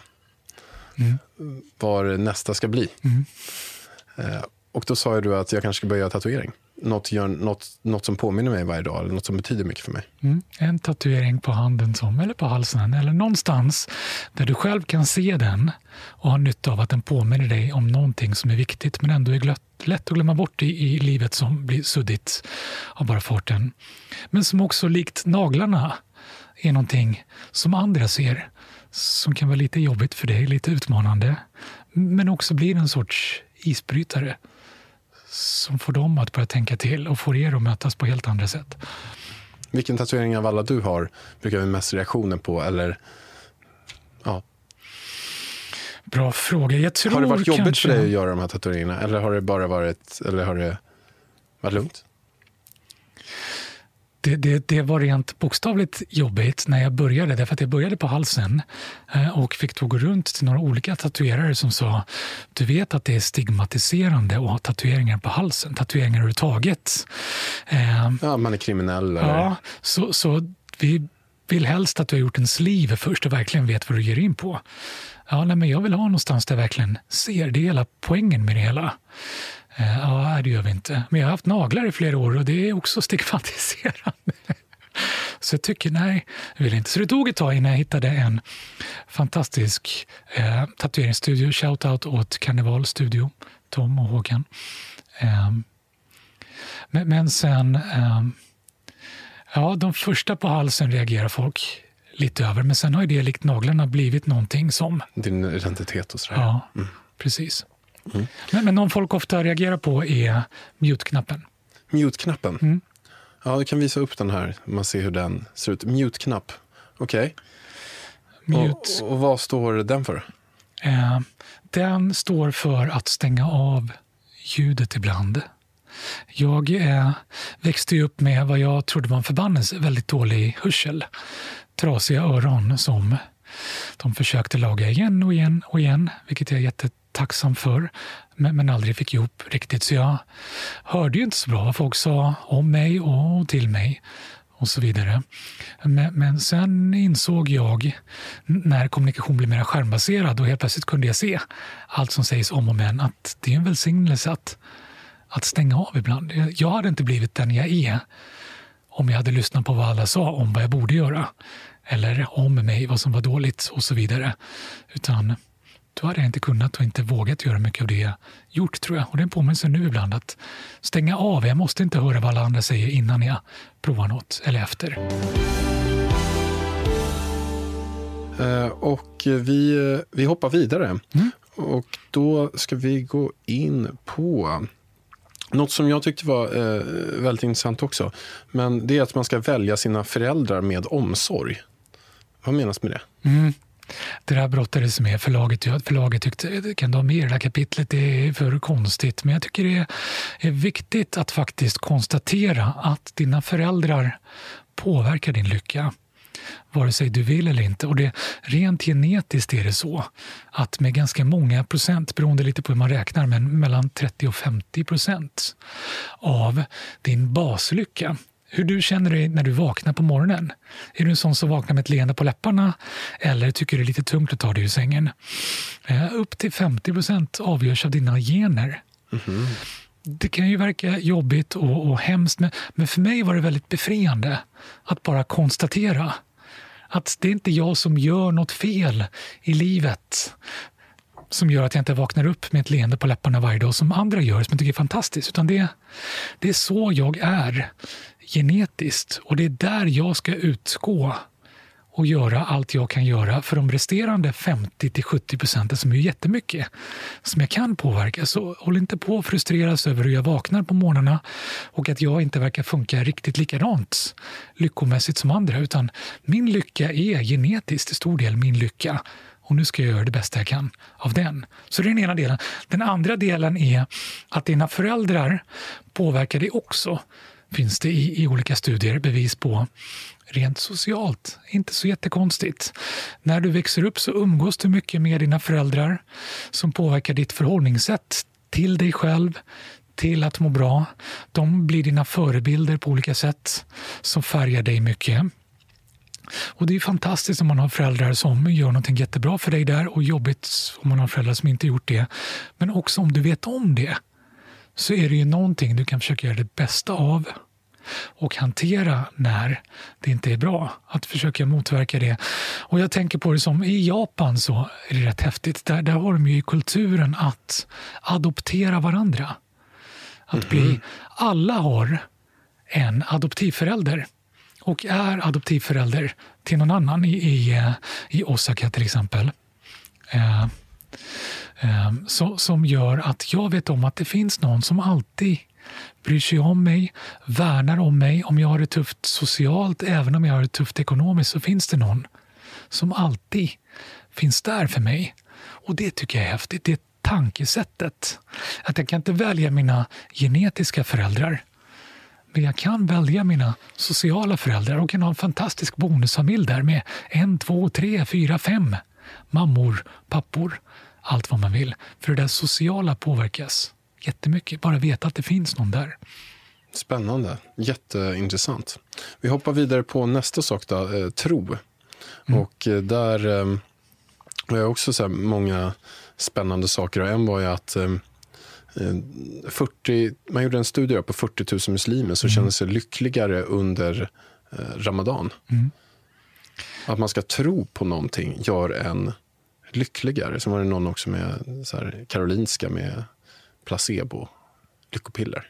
vad nästa ska bli. Och då sa ju du att jag kanske ska börja göra tatuering. Något som påminner mig varje dag, eller något som betyder mycket för mig. En tatuering på handen eller på halsen, eller någonstans där du själv kan se den och ha nytta av att den påminner dig om någonting som är viktigt, men ändå är lätt att glömma bort i livet, som blir suddigt av bara farten. Men som också likt naglarna är någonting som andra ser, som kan vara lite jobbigt för dig, lite utmanande, men också blir en sorts isbrytare som får dem att börja tänka till och får er att mötas på helt andra sätt. Vilken tatuering av alla du har brukar vi mest reaktioner på? Eller, ja. Bra fråga. Jag tror har det varit jobbigt kanske för dig att göra de här tatueringarna? Eller har det bara varit lugnt? Det var rent bokstavligt jobbigt när jag började, därför att jag började på halsen och fick då gå runt till några olika tatuerare som sa, du vet att det är stigmatiserande att ha tatueringar på halsen, tatueringar överhuvudtaget. Ja, man är kriminell. Eller? Ja, så vi vill helst att du har gjort en sleeve först och verkligen vet vad du ger in på. Ja, nej, men jag vill ha någonstans där jag verkligen ser det hela poängen med det hela. Ja, det gör vi inte. Men jag har haft naglar i flera år och det är också stigmatiserande. Så jag tycker, nej, jag vill inte. Så det tog ett tag innan jag hittade en fantastisk tatueringsstudio. Shoutout åt Karnevalstudio, Tom och Håkan. Men sen, de första på halsen reagerar folk lite över. Men sen har ju det likt naglarna blivit någonting som... Din identitet och sådär. Ja, precis. Men någon folk ofta reagerar på är mute-knappen. Mute-knappen? Ja, du kan visa upp den här. Man ser hur den ser ut. Mute-knapp. Okej. Och vad står den för? Den står för att stänga av ljudet ibland. Jag växte upp med vad jag trodde var en förbannelse, väldigt dålig hörsel. Trasiga öron som de försökte laga igen och igen och igen, vilket jag är jättetacksam för, men aldrig fick ihop riktigt. Så jag hörde ju inte så bra vad folk sa om mig och till mig och så vidare. Men sen insåg jag, när kommunikation blev mer skärmbaserad och helt plötsligt kunde jag se allt som sägs om och men, att det är en välsignelse att stänga av ibland. Jag hade inte blivit den jag är om jag hade lyssnat på vad alla sa om vad jag borde göra. Eller om mig, vad som var dåligt och så vidare. Utan då hade jag inte kunnat och inte vågat göra mycket av det jag gjort, tror jag. Och det är en påminnelse nu ibland att stänga av. Jag måste inte höra vad alla andra säger innan jag provar något eller efter. Och vi hoppar vidare. Och då ska vi gå in på något som jag tyckte var väldigt intressant också. Men det är att man ska välja sina föräldrar med omsorg. Vad menas med det? Det där brottades med förlaget tyckte kan du ha med i det här kapitlet, det är för konstigt. Men jag tycker det är viktigt att faktiskt konstatera att dina föräldrar påverkar din lycka, vare sig du vill eller inte. Och det, rent genetiskt är det så att med ganska många procent, beroende lite på hur man räknar, men mellan 30-50% av din baslycka. Hur du känner dig när du vaknar på morgonen. Är du en sån som vaknar med ett leende på läpparna eller tycker det är lite tungt att ta dig ur sängen? Upp till 50% avgörs av dina gener. Det kan ju verka jobbigt och hemskt, men för mig var det väldigt befriande att bara konstatera att det är inte jag som gör något fel i livet som gör att jag inte vaknar upp med ett leende på läpparna varje dag som andra gör, som jag tycker är fantastiskt. Utan det är så jag är genetiskt, och det är där jag ska utgå och göra allt jag kan göra för de resterande 50-70% som är jättemycket som jag kan påverka. Så håll inte på att frustreras över hur jag vaknar på morgnarna och att jag inte verkar funka riktigt likadant lyckomässigt som andra, utan min lycka är genetiskt till stor del min lycka. Och nu ska jag göra det bästa jag kan av den. Så det är den ena delen. Den andra delen är att dina föräldrar påverkar dig också. Finns det i olika studier bevis på rent socialt. Inte så jättekonstigt. När du växer upp så umgås du mycket med dina föräldrar som påverkar ditt förhållningssätt till dig själv, till att må bra. De blir dina förebilder på olika sätt som färgar dig mycket. Och det är fantastiskt om man har föräldrar som gör någonting jättebra för dig där, och jobbigt om man har föräldrar som inte gjort det. Men också om du vet om det, så är det ju någonting du kan försöka göra det bästa av och hantera när det inte är bra. Att försöka motverka det. Och jag tänker på det som i Japan, så är det rätt häftigt. Där har de ju i kulturen att adoptera varandra. Att bli, alla har en adoptivförälder. Och är adoptivförälder till någon annan i Osaka till exempel. Som gör att jag vet om att det finns någon som alltid bryr sig om mig, värnar om mig. Om jag har det tufft socialt, även om jag har det tufft ekonomiskt, så finns det någon som alltid finns där för mig. Och det tycker jag är häftigt. Det är tankesättet. Att jag kan inte välja mina genetiska föräldrar. Men jag kan välja mina sociala föräldrar och kan ha en fantastisk bonusfamilj där med 1, 2, 3, 4, 5 mammor, pappor, allt vad man vill. För det där sociala påverkas jättemycket. Bara veta att det finns någon där. Spännande. Jätteintressant. Vi hoppar vidare på nästa sak då, tro. Och där har jag också så här många spännande saker. Och en var ju att man gjorde en studie på 40 000 muslimer som kände sig lyckligare under Ramadan. Att man ska tro på någonting gör en lyckligare. Så var det någon också med så här, Karolinska med placebo, lyckopiller.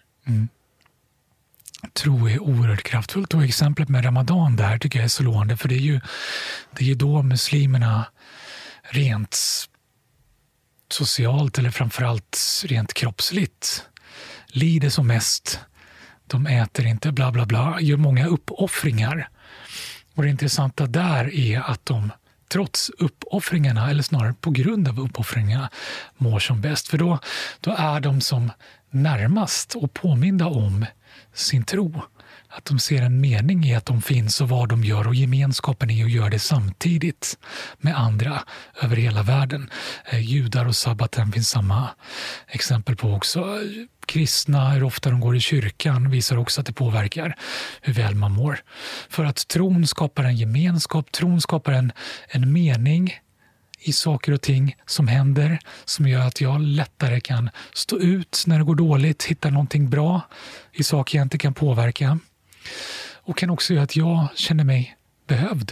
Tro är oerhört kraftfullt, och exemplet med Ramadan där tycker jag är så slående, för det är ju då muslimerna rent socialt eller framförallt rent kroppsligt lider som mest. De äter inte, bla bla bla, gör många uppoffringar. Och det intressanta där är att de trots uppoffringarna, eller snarare på grund av uppoffringarna, mår som bäst. För då är de som närmast och påminda om sin tro. Att de ser en mening i att de finns och vad de gör, och gemenskapen är att göra det samtidigt med andra över hela världen. Judar och sabbaten finns samma exempel på också. Kristna, hur ofta de går i kyrkan, visar också att det påverkar hur väl man mår. För att tron skapar en gemenskap, tron skapar en mening i saker och ting som händer, som gör att jag lättare kan stå ut när det går dåligt, hitta någonting bra i saker jag inte kan påverka. Och kan också göra att jag känner mig behövd.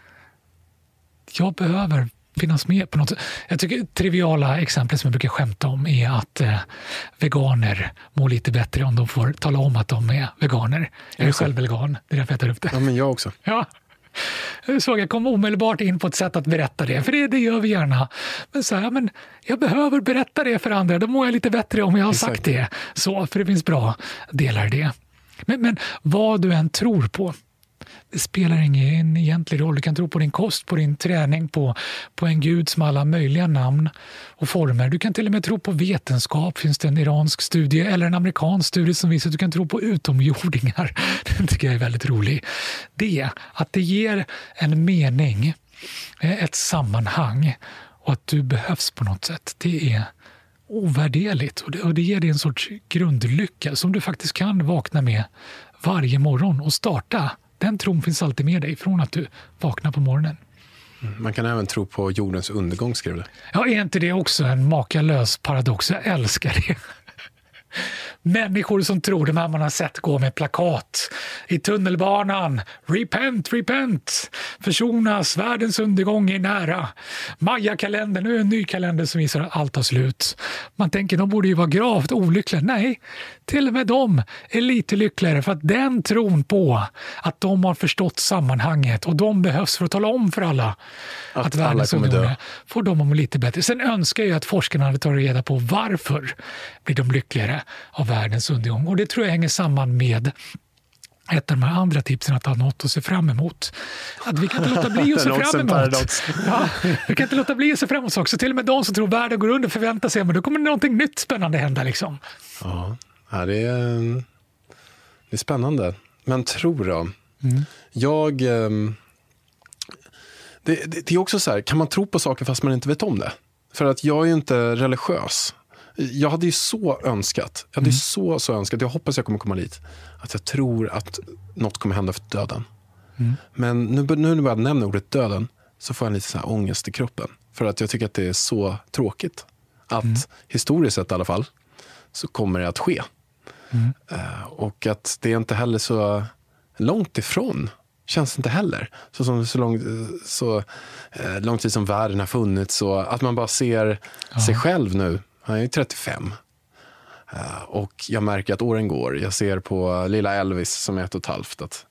Jag behöver finnas med på något. Jag tycker triviala exempel som jag brukar skämta om är att veganer mår lite bättre om de får tala om att de är veganer. Jag är själv vegan, det är därför jag tar upp det. Ja, men jag också. Ja. Jag kom omedelbart in på ett sätt att berätta det, för det gör vi gärna. Men så här, men jag behöver berätta det för andra, då mår jag lite bättre om jag har sagt det. Så, för det finns bra delar i det. Men vad du än tror på, det spelar ingen egentlig roll. Du kan tro på din kost, på din träning, på en gud som alla möjliga namn och former. Du kan till och med tro på vetenskap. Finns det en iransk studie eller en amerikansk studie som visar att du kan tro på utomjordingar. Det tycker jag är väldigt roligt. Att det ger en mening, ett sammanhang, och att du behövs på något sätt. Det är ovärderligt, och det ger dig en sorts grundlycka som du faktiskt kan vakna med varje morgon och starta. Den tron finns alltid med dig från att du vaknar på morgonen. Man kan även tro på jordens undergång, skrev du. Ja, är inte det också en makalös paradox? Jag älskar det. Människor som tror, de här man har sett gå med plakat i tunnelbanan. Repent, repent. Försonas, världens undergång är nära. Maya-kalendern, nu är en ny kalender som visar att allt tar slut. Man tänker, de borde ju vara gravt olyckliga. Nej, till och med de är lite lyckligare, för att den tron på att de har förstått sammanhanget och de behövs för att tala om för alla att världens undergång får de må lite bättre. Sen önskar jag att forskarna hade tagit reda på varför blir de lyckligare av världens undergång. Och det tror jag hänger samman med ett av de här andra tipsen, att ha något att se fram emot. Att vi kan inte låta bli att se fram emot. Ja, vi kan inte låta bli att se fram emot också. Till och med de som tror världen går under förväntar sig, men då kommer någonting nytt spännande hända liksom. Ja, det är spännande. Men tror då? Det är också så här, kan man tro på saker fast man inte vet om det? För att jag är ju inte religiös. Jag hade ju så önskat. Jag hoppas jag kommer komma dit. Att jag tror att något kommer hända för döden. Men nu när jag nämner ordet döden, så får jag lite så här ångest i kroppen. För att jag tycker att det är så tråkigt. Att historiskt sett i alla fall, så kommer det att ske. Och att det är inte heller så långt ifrån. Känns inte heller. Så lång tid som världen har funnits. Så att man bara ser sig själv nu. Han är 35. Och jag märker att åren går. Jag ser på lilla Elvis som är 1,5 att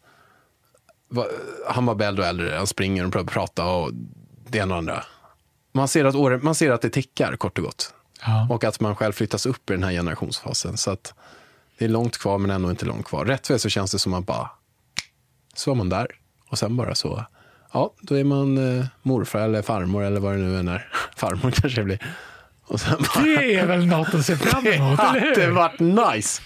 han var äldre och äldre. Han springer och pratar och det ena och andra. Man ser att det tickar kort och gott. Ja. Och att man själv flyttas upp i den här generationsfasen. Så att det är långt kvar, men ändå inte långt kvar. Rätt väl så känns det som att bara så är man där. Och sen bara så, ja, då är man morfar eller farmor eller vad det nu än är. Farmor kanske det blir. Och sen bara, det är väl något att se fram emot, eller hur? Det varit nice.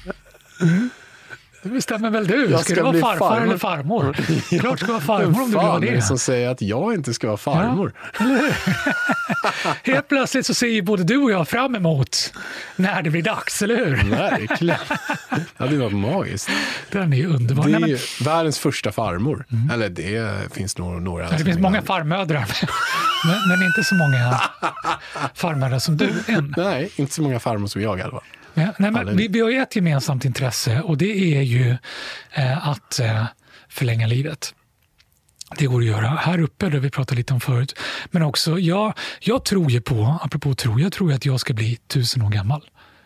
Det bestämmer väl du. Ska du vara farfar eller farmor? Klart ska du vara farmor om du vill vara det. Som säger att jag inte ska vara farmor. Ja, eller hur? Helt plötsligt så ser både du och jag fram emot när det blir dags, eller hur? Verkligen. Ja, det var magiskt. Den är ju underbar. Det är ju världens första farmor. Eller det finns nog några. Det finns många farmödrar. men inte så många farmödrar som du än. Nej, inte så många farmor som jag i alla fall. Nej, men vi har ju ett gemensamt intresse, och det är ju att förlänga livet. Det går att göra här uppe, där vi pratade lite om förut. Men också, jag tror ju på, apropå tro, jag tror att jag ska bli 1000 år gammal.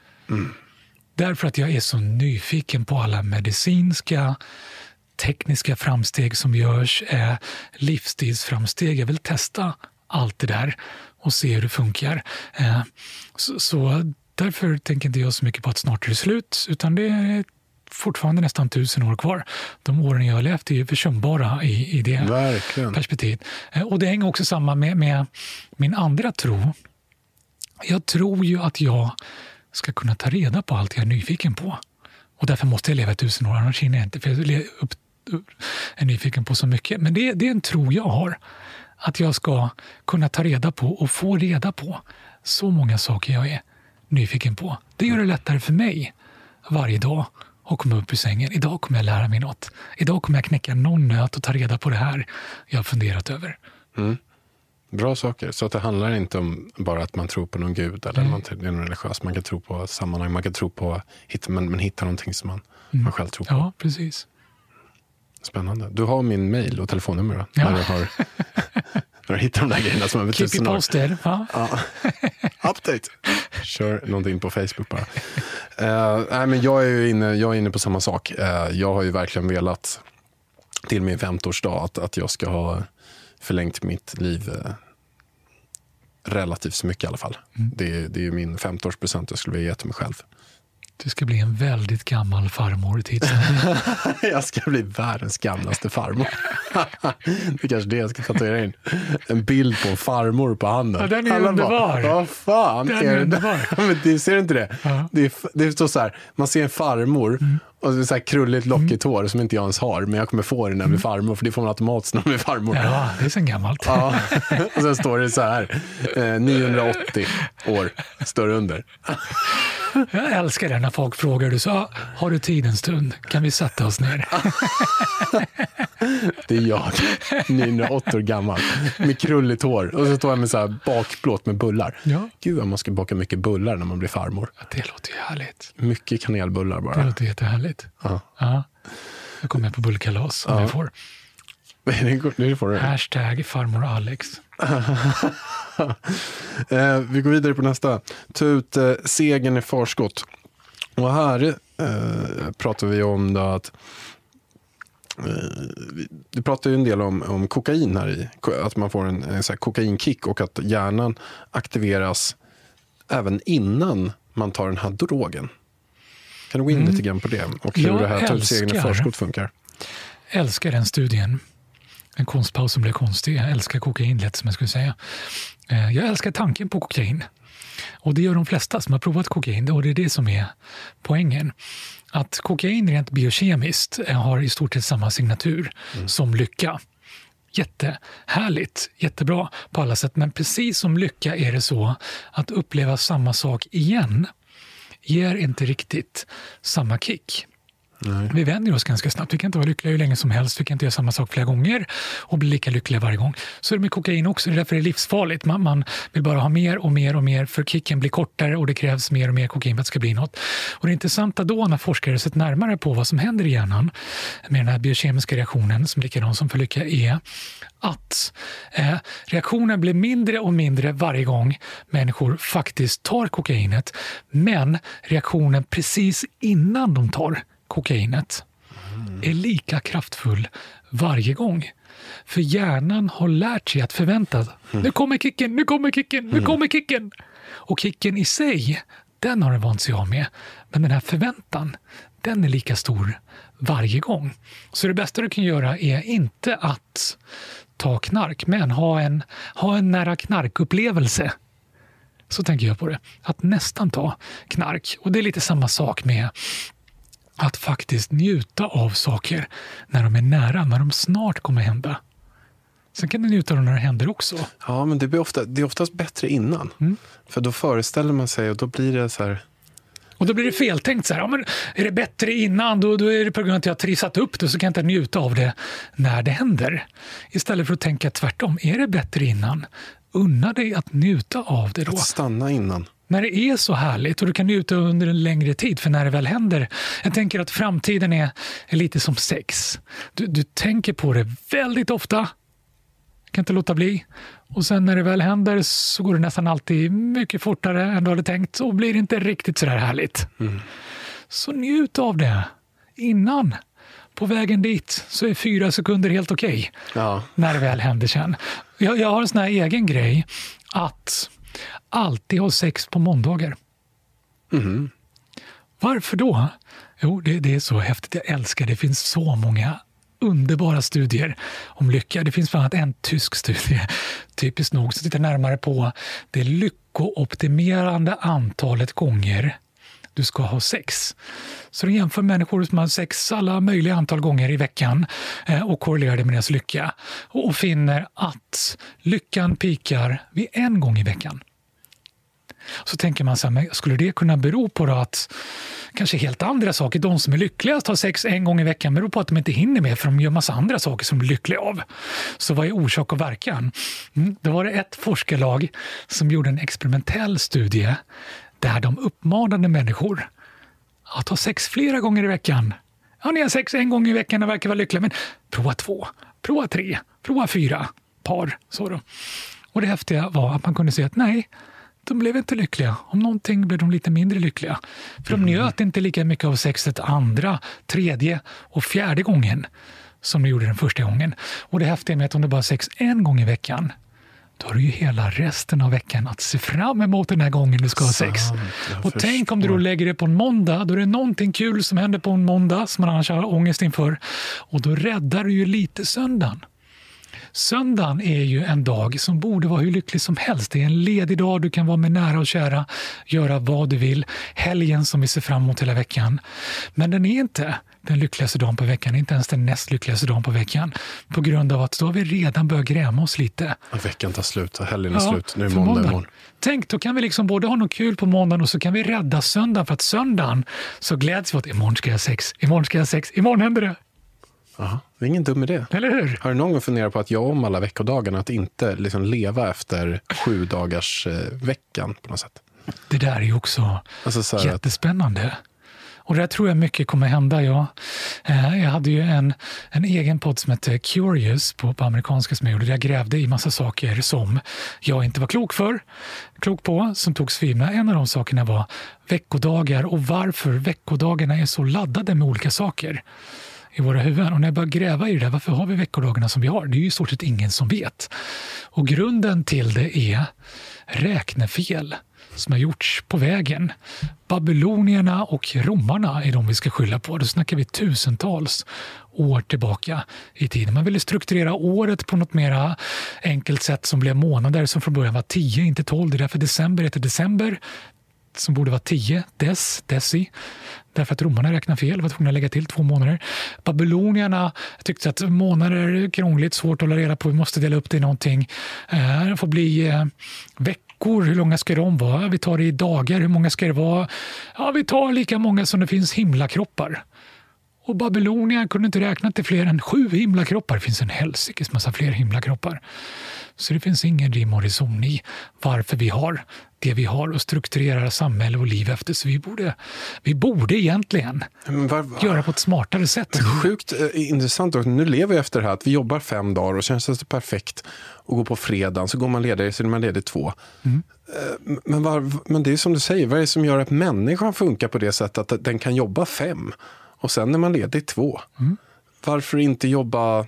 Därför att jag är så nyfiken på alla medicinska, tekniska framsteg som görs, livsstilsframsteg. Jag vill testa allt det där och se hur det funkar. Så därför tänker inte jag så mycket på att snart är det slut, utan det är fortfarande nästan 1000 år kvar. De åren jag har levt är ju försumbara i det Verkligen. perspektivet. Och det hänger också samman med min andra tro. Jag tror ju att jag ska kunna ta reda på allt jag är nyfiken på. Och därför måste jag leva 1000 år, annars hinner jag inte. För jag är nyfiken på så mycket. Men det är en tro jag har. Att jag ska kunna ta reda på och få reda på så många saker jag är nyfiken på. Det gör det lättare för mig varje dag att komma upp ur sängen. Idag kommer jag lära mig något. Idag kommer jag knäcka någon nöt och ta reda på det här jag har funderat över. Mm. Bra saker. Så att det handlar inte om bara att man tror på någon gud eller man är någon religiös. Man kan tro på sammanhang, man kan tro på men hitta någonting som man själv tror på. Ja, precis. Spännande. Du har min mejl och telefonnummer då? Ja. När du hittar de där grejerna som man Keep it posted. Ja. Update. Kör någonting på Facebook bara. Nej, men jag är inne på samma sak. Jag har ju verkligen velat till min 50-årsdag att jag ska ha förlängt mitt liv relativt så mycket i alla fall. Det är ju min 50-årspresent jag skulle vilja ge till mig själv. Du ska bli en väldigt gammal farmor i tiden. Jag ska bli världens gamlaste farmor. Det är kanske det jag ska tatuera in. En bild på en farmor på handen. Ja, den är underbar. Vad fan den är underbar. Men det, ser du inte det? Ja. Det står så här, man ser en farmor och det är så här krulligt lockigt hår som inte jag ens har, men jag kommer få det när jag blir farmor, för det får man automatiskt när man blir farmor. Ja, det är sen gammalt. Ja. Och sen står det så här 980 år står det under. Jag älskar det när folk frågar, du sa, har du tid en stund? Kan vi sätta oss ner? Det är jag, 980 år gammal, med krulligt hår. Och så står jag med så här bakplåt med bullar. Ja. Gud, man ska baka mycket bullar när man blir farmor. Det låter ju härligt. Mycket kanelbullar bara. Det låter jättehärligt. Ja. Jag kommer på bullkalas om jag får. Det får du. Hashtag farmor Alex. Vi går vidare på nästa. Ta ut segern i förskott. Och här pratar vi om då att vi pratar ju en del om kokain här i. Att man får en så här kokainkick och att hjärnan aktiveras även innan man tar den här drogen. Kan du gå in lite grann på det? Och hur det här ta ut segern i förskott funkar? Älskar den studien. En konstpaus som blev konstig. Jag älskar kokain lätt som jag skulle säga. Jag älskar tanken på kokain. Och det gör de flesta som har provat kokain. Och det är det som är poängen. Att kokain rent biokemiskt har i stort sett samma signatur som lycka. Jättehärligt, jättebra på alla sätt. Men precis som lycka är det så att uppleva samma sak igen ger inte riktigt samma kick. Nej. Vi vänjer oss ganska snabbt. Vi kan inte vara lyckliga hur länge som helst. Vi kan inte göra samma sak flera gånger och bli lika lyckliga varje gång. Så är det med kokain också. Det är därför det är livsfarligt. Man vill bara ha mer och mer och mer, för kicken blir kortare och det krävs mer och mer kokain för att det ska bli något. Och det intressanta då när forskare sett närmare på vad som händer i hjärnan med den här biokemiska reaktionen som är likadan som för lycka är att reaktionen blir mindre och mindre varje gång människor faktiskt tar kokainet. Men reaktionen precis innan de tar kokainet är lika kraftfull varje gång. För hjärnan har lärt sig att förvänta. Nu kommer kicken, nu kommer kicken, nu kommer kicken. Och kicken i sig, den har den vant sig av med. Men den här förväntan, den är lika stor varje gång. Så det bästa du kan göra är inte att ta knark, men ha en nära knarkupplevelse. Så tänker jag på det. Att nästan ta knark. Och det är lite samma sak med att faktiskt njuta av saker när de är nära, när de snart kommer hända. Sen kan du njuta av dem när det händer också. Ja, men det är oftast bättre innan. För då föreställer man sig och då blir det så här... Och då blir det feltänkt så här, ja, men är det bättre innan, då är det på grund av att jag har trissat upp det, så kan jag inte njuta av det när det händer. Istället för att tänka tvärtom, är det bättre innan? Unna dig att njuta av det då. Att stanna innan. När det är så härligt och du kan njuta under en längre tid, för när det väl händer. Jag tänker att framtiden är lite som sex. Du tänker på det väldigt ofta. Kan inte låta bli. Och sen när det väl händer så går det nästan alltid mycket fortare än du hade tänkt och blir inte riktigt så där härligt. Så njut av det innan. På vägen dit så är 4 sekunder helt okej. Ja. När det väl händer sen. Jag har en sån här egen grej att alltid ha sex på måndagar. Varför då? Jo, det är så häftigt. Jag älskar det. Det finns så många underbara studier om lycka. Det finns bland annat en tysk studie, typiskt nog, som tittar närmare på det lyckooptimerande antalet gånger du ska ha sex. Så de jämför människor som har sex alla möjliga antal gånger i veckan och korrelerar det med deras lycka. Och finner att lyckan pikar vid 1 gång i veckan. Så tänker man så här, men skulle det kunna bero på att kanske helt andra saker, de som är lyckligast har sex 1 gång i veckan, beror på att de inte hinner med för de gör massa andra saker som de är lyckliga av. Så vad är orsak och verkan? Då var det ett forskarlag som gjorde en experimentell studie där de uppmanade människor att ha sex flera gånger i veckan. Ja, ni har sex 1 gång i veckan och verkar vara lyckliga, men prova 2, prova 3, prova 4 par. Så då. Och det häftiga var att man kunde se att nej, de blev inte lyckliga. Om någonting blev de lite mindre lyckliga. För de njöt inte lika mycket av sexet 2:a, 3:e och 4:e gången som de gjorde den första gången. Och det häftiga med att om du bara har sex 1 gång i veckan, då har du ju hela resten av veckan att se fram emot den här gången du ska ha sex. Och tänk om du då lägger det på en måndag, då är det någonting kul som händer på en måndag som man annars har ångest inför. Och då räddar du ju lite söndagen. Söndagen är ju en dag som borde vara hur lycklig som helst. Det är en ledig dag, du kan vara med nära och kära, göra vad du vill. Helgen som vi ser fram emot hela veckan. Men den är inte den lyckligaste dagen på veckan, inte ens den näst lyckligaste dagen på veckan. På grund av att då har vi redan börjat gräma oss lite. Veckan tar slut och helgen är slut. Nu är måndag imorgon. Tänk, då kan vi liksom både ha något kul på måndagen och så kan vi rädda söndagen. För att söndagen så gläds vi åt imorgon ska jag ha sex, imorgon ska jag ha sex, imorgon händer det. Aha, det är ingen dum idé. Eller hur? Har du någon gång funderat på att göra om alla veckodagarna, att inte liksom leva efter 7 dagars veckan på något sätt? Det där är ju också alltså jättespännande. Och det tror jag mycket kommer hända. Jag hade ju en egen podd som hette Curious på amerikanska som jag gjorde. Jag grävde i massa saker som jag inte var klok på, som togs för givna. En av de sakerna var veckodagar och varför veckodagarna är så laddade med olika saker i våra huvuden. Och när jag börjar gräva i det där, varför har vi veckodagarna som vi har? Det är ju i stort sett ingen som vet. Och grunden till det är räknefel som har gjorts på vägen. Babylonierna och romarna är de vi ska skylla på. Då snackar vi tusentals år tillbaka i tiden. Man ville strukturera året på något mer enkelt sätt som blev månader som från början var 10, inte 12. Det är därför december heter december, som borde vara 10, deci. Därför att romarna räknar fel, var tvungna att lägga till 2 månader. Babylonierna tyckte att månader är krångligt, svårt att hålla reda på. Vi måste dela upp det i någonting. Det får bli veckor. Hur långa ska de vara? Vi tar det i dagar. Hur många ska det vara? Ja, vi tar lika många som det finns himlakroppar. Och Babylonien kunde inte räkna till fler än 7 himlakroppar. Det finns en helsikes massa fler himlakroppar. Så det finns ingen rim och reson i varför vi har det vi har och strukturerar samhälle och liv efter. Så vi borde egentligen göra på ett smartare sätt. Sjukt intressant. Nu lever vi efter det här att vi jobbar 5 dagar och känns det perfekt att gå på fredagen. Så går man ledig, så är man ledig 2. Men det är som du säger, vad är det som gör att människan funkar på det sättet att den kan jobba 5 och sen är man ledig 2? Varför inte jobba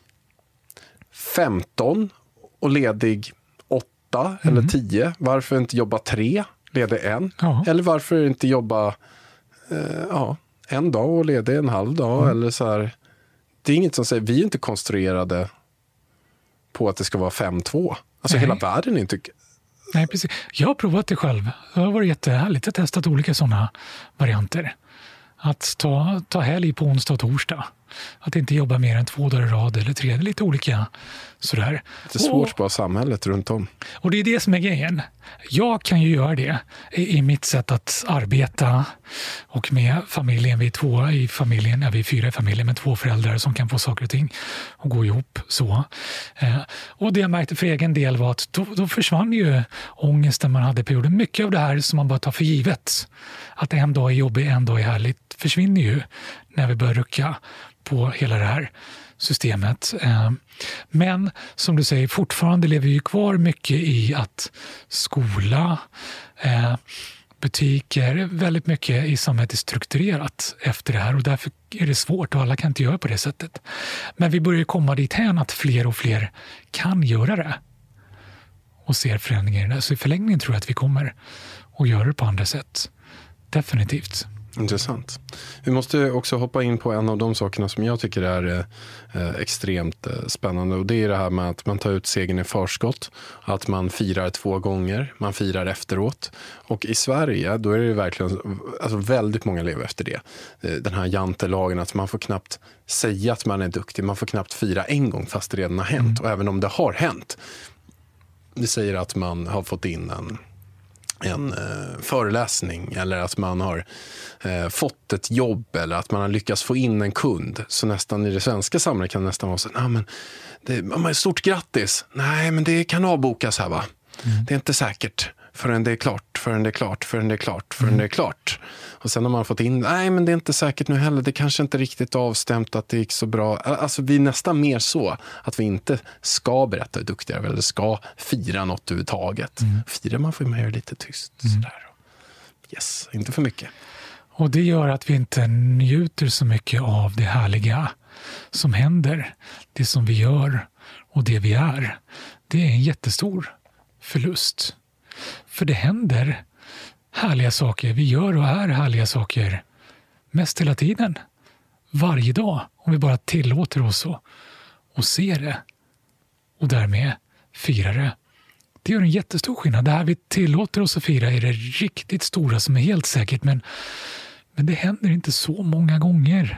15 och ledig 8 eller 10? Varför inte jobba 3, ledig 1? Ja. Eller varför inte jobba 1 dag och ledig en halv dag? Eller så här. Det är inget som säger, vi är inte konstruerade på att det ska vara 5-2. Alltså hela världen är inte... Nej, precis. Jag har provat det själv. Det har varit jättehärligt. Jag har testat olika sådana varianter. Att ta helg på onsdag och torsdag. Att inte jobba mer än 2 dagar i rad eller 3. Lite olika sådär. Det är svårt på samhället runt om. Och det är det som är grejen. Jag kan ju göra det i mitt sätt att arbeta och med familjen. Vi är 2 i familjen, vi är 4 i familjen med 2 föräldrar som kan få saker och ting att gå ihop så. Och det jag märkte för egen del var att då försvann ju ångesten man hade i perioden. Mycket av det här som man bara tar för givet. Att en dag är jobbig, en dag är härligt försvinner ju när vi börjar rucka på hela det här systemet. Men som du säger, fortfarande lever vi ju kvar mycket i att skola, butiker, väldigt mycket i samhället är strukturerat efter det här och därför är det svårt och alla kan inte göra på det sättet. Men vi börjar komma dit här att fler och fler kan göra det och ser förändringar i det. Så i förlängningen tror jag att vi kommer att göra det på andra sätt. Definitivt. Intressant. Vi måste också hoppa in på en av de sakerna som jag tycker är extremt spännande. Och det är det här med att man tar ut segern i förskott. Att man firar 2 gånger. Man firar efteråt. Och i Sverige då är det verkligen, alltså väldigt många lever efter det. Den här jantelagen att man får knappt säga att man är duktig. Man får knappt fira en gång fast det redan har hänt. Och även om det har hänt. Det säger att man har fått in en föreläsning eller att man har fått ett jobb eller att man har lyckats få in en kund. Så nästan i det svenska samhället kan det nästan vara så men stort grattis. Nej, men det kan avbokas här, va? Det är inte säkert förrän det är klart. Och sen har man fått in, nej men det är inte säkert nu heller. Det kanske inte riktigt avstämt att det gick så bra. Alltså vi är nästan mer så att vi inte ska berätta hur duktiga eller ska fira något överhuvudtaget. Firar man får man göra lite tyst. Sådär. Yes, inte för mycket. Och det gör att vi inte njuter så mycket av det härliga som händer. Det som vi gör och det vi är. Det är en jättestor förlust. För det händer härliga saker. Vi gör och är härliga saker mest hela tiden. Varje dag. Om vi bara tillåter oss och se det. Och därmed fira det. Det gör en jättestor skillnad. Det här vi tillåter oss att fira är det riktigt stora som är helt säkert. Men det händer inte så många gånger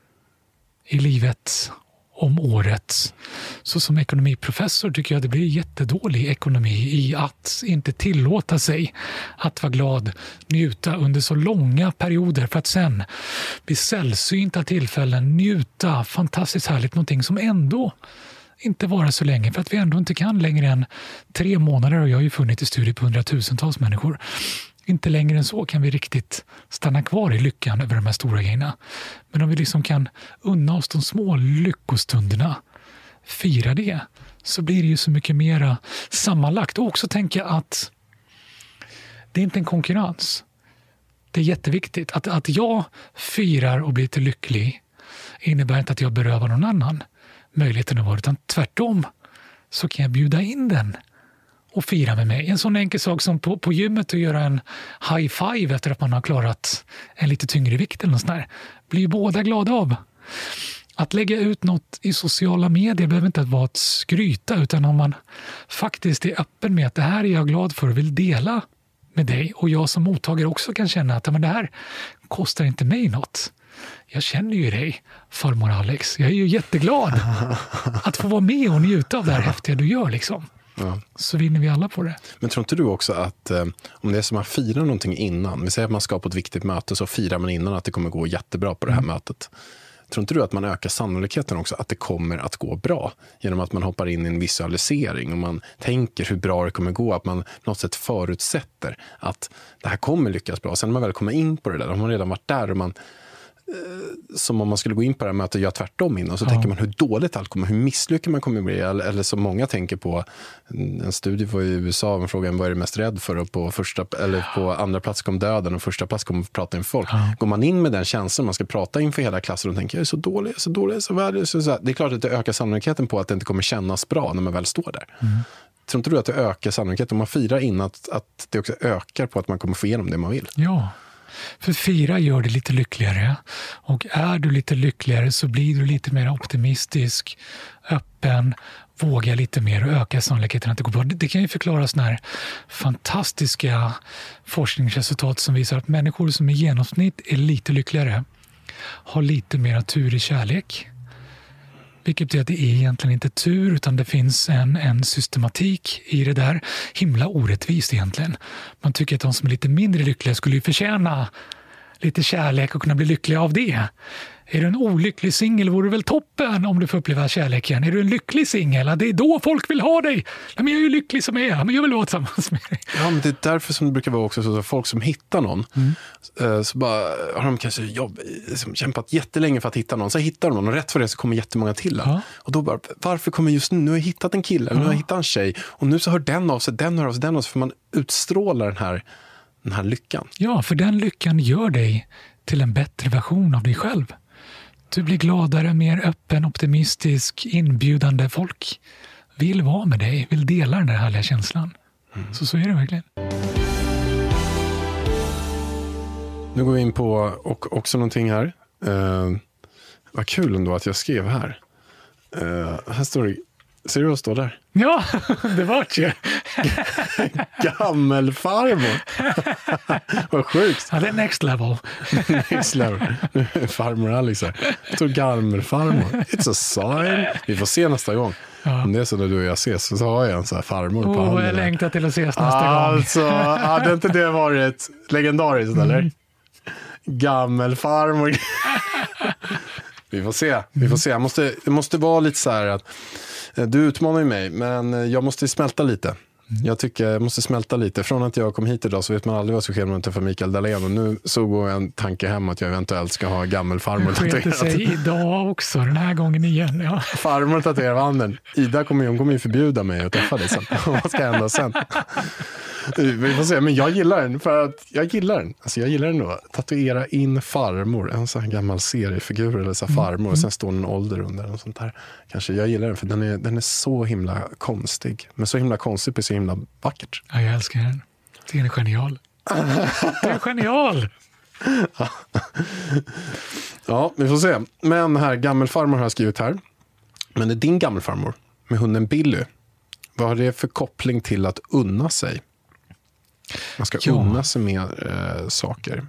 i livet om året. Så som ekonomiprofessor tycker jag det blir jättedålig ekonomi i att inte tillåta sig att vara glad, njuta under så långa perioder för att sen vid sällsynta tillfällen njuta fantastiskt härligt någonting som ändå inte vara så länge för att vi ändå inte kan längre än 3 månader och jag har ju funnit i studier på 100,000-tals människor. Inte längre än så kan vi riktigt stanna kvar i lyckan över de här stora grejerna. Men om vi liksom kan unna oss de små lyckostunderna, fira det, så blir det ju så mycket mera sammanlagt. Och också tänka att det är inte en konkurrens. Det är jätteviktigt. Att jag firar och blir lite lycklig innebär inte att jag berövar någon annan möjligheten att vara, utan tvärtom så kan jag bjuda in den och fira med mig. En sån enkel sak som på gymmet att göra en high five efter att man har klarat en lite tyngre vikt eller något sånt där. Blir ju båda glada av. Att lägga ut något i sociala medier behöver inte vara att skryta, utan om man faktiskt är öppen med att det här är jag glad för och vill dela med dig, och jag som mottagare också kan känna att men det här kostar inte mig något. Jag känner ju dig, farmor Alex. Jag är ju jätteglad att få vara med och njuta av det här häftiga du gör liksom. Ja. Så vinner vi alla på det. Men tror inte du också att om det är som att man firar någonting innan, vi säger att man ska på ett viktigt möte, så firar man innan att det kommer gå jättebra på det här mötet. Tror inte du att man ökar sannolikheten också att det kommer att gå bra genom att man hoppar in i en visualisering och man tänker hur bra det kommer gå, att man på något sätt förutsätter att det här kommer lyckas bra. Sen när man väl kommer in på det där, har man redan varit där och man som om man skulle gå in på det här mötet och göra tvärtom in och så tänker man hur dåligt allt kommer, hur misslyckad man kommer bli, eller som många tänker på en studie var i USA, man frågade vad är du mest rädd för, och på andra plats kom döden och första plats kom att prata inför folk. Går man in med den känslan, man ska prata inför hela klassen och tänker jag är så dålig, så värdig, så det är klart att det ökar sannolikheten på att det inte kommer kännas bra när man väl står där. Tror inte du att det ökar sannolikheten om man firar in att det också ökar på att man kommer få igenom det man vill? Ja. För fira gör det lite lyckligare, och är du lite lyckligare så blir du lite mer optimistisk, öppen, vågar lite mer och ökar sannolikheten att det går bra. Det kan ju förklara såna här fantastiska forskningsresultat som visar att människor som i genomsnitt är lite lyckligare har lite mer tur i kärlek. Vilket betyder att det är egentligen inte tur, utan det finns en systematik i det där. Himla orättvist egentligen. Man tycker att de som är lite mindre lyckliga skulle ju förtjäna lite kärlek och kunna bli lyckliga av det. Är du en olycklig singel vore det väl toppen om du får uppleva kärleken. Är du en lycklig singel, det är då folk vill ha dig. Nej, men jag är ju lycklig som jag är, men jag vill vara tillsammans med dig. Ja, men det är därför som det brukar vara också så att folk som hittar någon så bara har de kanske kämpat jättelänge för att hitta någon. Så hittar de någon och rätt för det så kommer jättemånga till. Och då bara, varför kommer just nu har jag hittat en kille eller nu har jag hittat en tjej och nu så hör den av sig, den hör av sig, den av sig, för man utstrålar den här lyckan. Ja, för den lyckan gör dig till en bättre version av dig själv. Du blir gladare, mer öppen, optimistisk, inbjudande. Folk vill vara med dig, vill dela den där härliga känslan. Så är det verkligen. Nu går vi in på och också någonting här. Vad kul ändå att jag skrev här. Här står det... Ser du vad står där? Ja, det var det. Gammelfarmor. Vad sjukt. Ja, det är next level. Next level. Farmor Alex här. Det står gammelfarmor. It's a sign. Vi får se nästa gång. Ja. Om det är så när du och jag ses så har jag en sån här farmor på handen. Jag längtar till att ses nästa gång. Alltså, hade inte det varit legendariskt eller? Gammelfarmor. Vi får se. Vi får se. Det måste vara lite så här att du utmanar ju mig, men jag måste smälta lite. Jag tycker jag måste smälta lite. Från att jag kom hit idag så vet man aldrig vad som sker om man träffar Mikael Dahlén. Och nu så går en tanke hem att jag eventuellt ska ha gammelfarmor tatuerat. Det sig idag också, den här gången igen. Ja. Farmor tatuerar handen. Ida kommer ju förbjuda mig att träffa dig sen. Vad ska hända sen? Vi får se, men jag gillar den för att jag gillar den. Alltså jag gillar den då. Tatuera in farmor, en sån här gammal seriefigur eller så farmor och sen står en ålder under och sånt där. Kanske jag gillar den för den är så himla konstig. Men så himla konstig på så himla vackert. Ja, jag älskar den. Den är genial. Den är genial. Ja, vi får se. Men här gammelfarmor har jag skrivit här. Men det är din gammelfarmor med hunden Billy. Vad har det för koppling till att unna sig? Man ska unna sig med saker.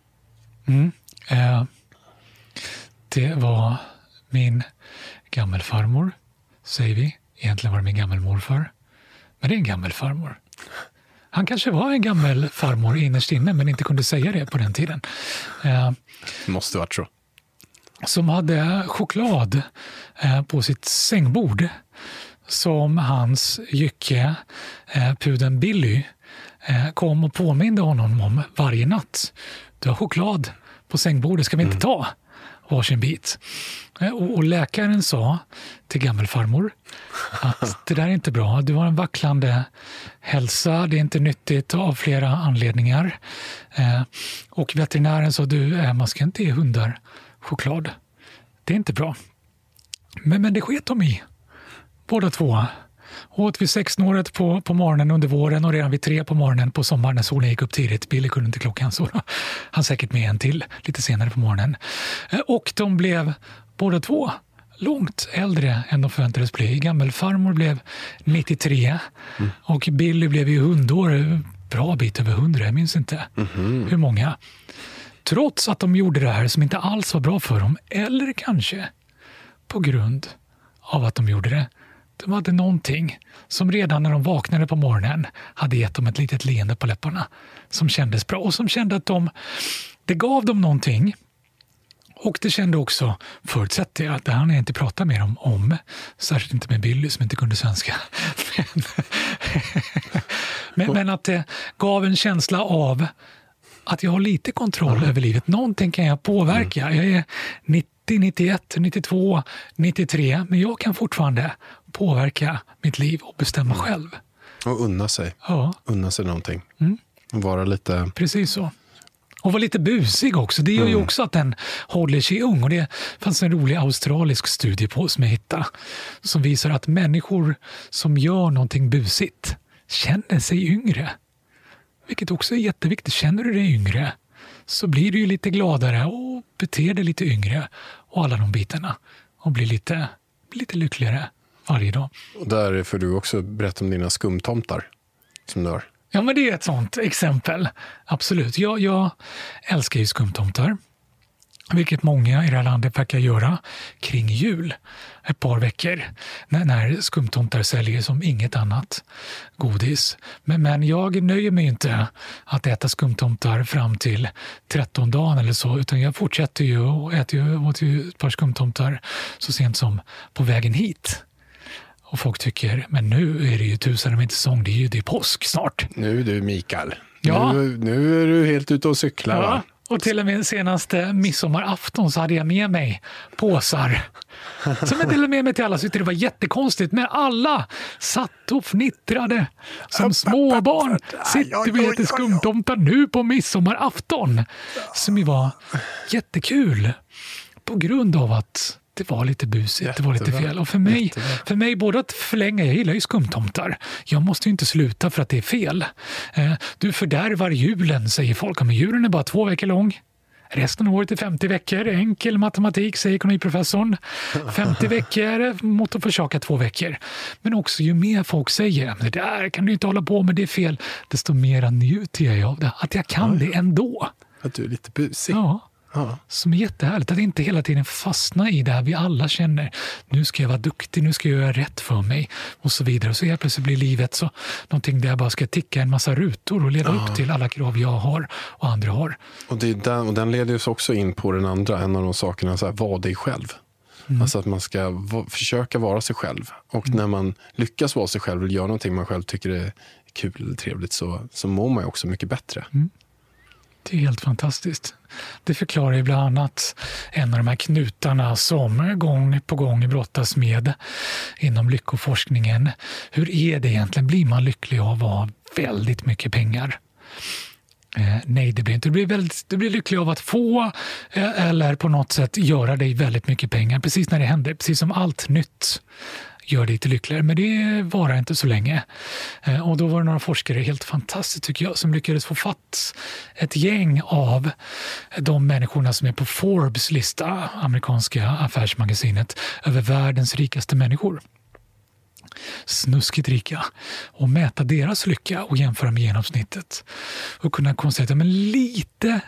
Det var min gammelfarmor, säger vi. Egentligen var det min gammelmorfar. Men det är en gammelfarmor. Han kanske var en gammelfarmor innerst inne men inte kunde säga det på den tiden. Måste varit så. Som hade choklad på sitt sängbord. Som hans jycke, puden Billy, kom och påminde honom om varje natt. Du har choklad på sängbordet, ska vi inte ta varsin bit? Och läkaren sa till gammelfarmor att det där är inte bra. Du har en vacklande hälsa, det är inte nyttigt av flera anledningar. Och veterinären sa man ska inte ge hundar choklad. Det är inte bra. Men det sket de i. Båda två. Åt vid 6-snåret på morgonen under våren och redan vid 3 på morgonen på sommaren när solen gick upp tidigt. Billy kunde inte klockan så han säkert med en till lite senare på morgonen. Och de blev båda två långt äldre än de förväntades bli. Gammelfarmor blev 93 och Billy blev ju hundår, bra bit över 100, jag minns inte hur många. Trots att de gjorde det här som inte alls var bra för dem, eller kanske på grund av att de gjorde det. De hade någonting som redan när de vaknade på morgonen hade gett dem ett litet leende på läpparna som kändes bra och som kände att det gav dem någonting. Och det kände också, förutsätter jag, att det här har jag inte pratat med dem om, särskilt inte med Billy som inte kunde svenska. Men att det gav en känsla av att jag har lite kontroll över livet. Någonting kan jag påverka. Jag är 90, 91, 92, 93, men jag kan fortfarande påverka mitt liv och bestämma själv. Och unna sig. Ja. Unna sig någonting. Och vara lite... Precis så. Och vara lite busig också. Det gör ju också att den håller sig ung. Och det fanns en rolig australisk studie på som jag hittade som visar att människor som gör någonting busigt känner sig yngre. Vilket också är jätteviktigt. Känner du dig yngre så blir du ju lite gladare och beter dig lite yngre och alla de bitarna. Och blir lite lyckligare varje dag. Och där får du också berätta om dina skumtomtar som du har. Ja, men det är ett sånt exempel. Absolut. Jag älskar ju skumtomtar. Vilket många i det här landet verkar göra kring jul. Ett par veckor. När skumtomtar säljer som inget annat godis. Men jag nöjer mig inte att äta skumtomtar fram till 13 dagen eller så. Utan jag fortsätter ju och åt ju ett par skumtomtar så sent som på vägen hit. Och folk tycker, men nu är det ju tusen om inte säsong, det är påsk snart. Nu är du Mikael. Ja. Nu är du helt ute och cyklar. Ja. Va? Och till och med senaste midsommarafton så hade jag med mig påsar. Som jag delade med mig till alla, så det var jättekonstigt. Men alla satt och fnittrade som småbarn. Sitter vi och äter skumtomtar nu på midsommarafton. Som ju var jättekul. På grund av att det var lite busigt, det var lite fel. Och för mig både att förlänga, jag gillar ju skumtomtar. Jag måste ju inte sluta för att det är fel. Du fördärvar julen, säger folk. Men julen är bara 2 veckor lång. Resten av året är 50 veckor. Enkel matematik, säger ekonomiprofessorn. 50 veckor mot att försaka 2 veckor. Men också ju mer folk säger, det där kan du inte hålla på med, det är fel. Desto mer njuter jag av det. Att jag kan det ändå. Att du är lite busig. Ja. Som är jättehärligt. Att inte hela tiden fastna i det här vi alla känner. Nu ska jag vara duktig, nu ska jag göra rätt för mig. Och så vidare. Och så helt plötsligt blir livet så någonting där jag bara ska ticka en massa rutor och leva upp till alla krav jag har och andra har. Och den leder ju också in på den andra, en av de sakerna, så här, var dig själv. Alltså att man ska försöka vara sig själv. Och när man lyckas vara sig själv och göra någonting man själv tycker är kul eller trevligt, så mår man ju också mycket bättre. Det är helt fantastiskt. Det förklarar ju bland annat en av de här knutarna som gång på gång brottas med inom lyckoforskningen. Hur är det egentligen? Blir man lycklig av att ha väldigt mycket pengar? Nej, det blir inte. Du blir lycklig av att få eller på något sätt göra dig väldigt mycket pengar. Precis när det händer. Precis som allt nytt gör dig lite lyckligare, men det varar inte så länge. Och då var det några forskare, helt fantastiskt tycker jag, som lyckades få fatt ett gäng av de människorna som är på Forbes lista, amerikanska affärsmagasinet, över världens rikaste människor. Snuskigt rika, och mäta deras lycka och jämföra med genomsnittet och kunna konstatera, men lite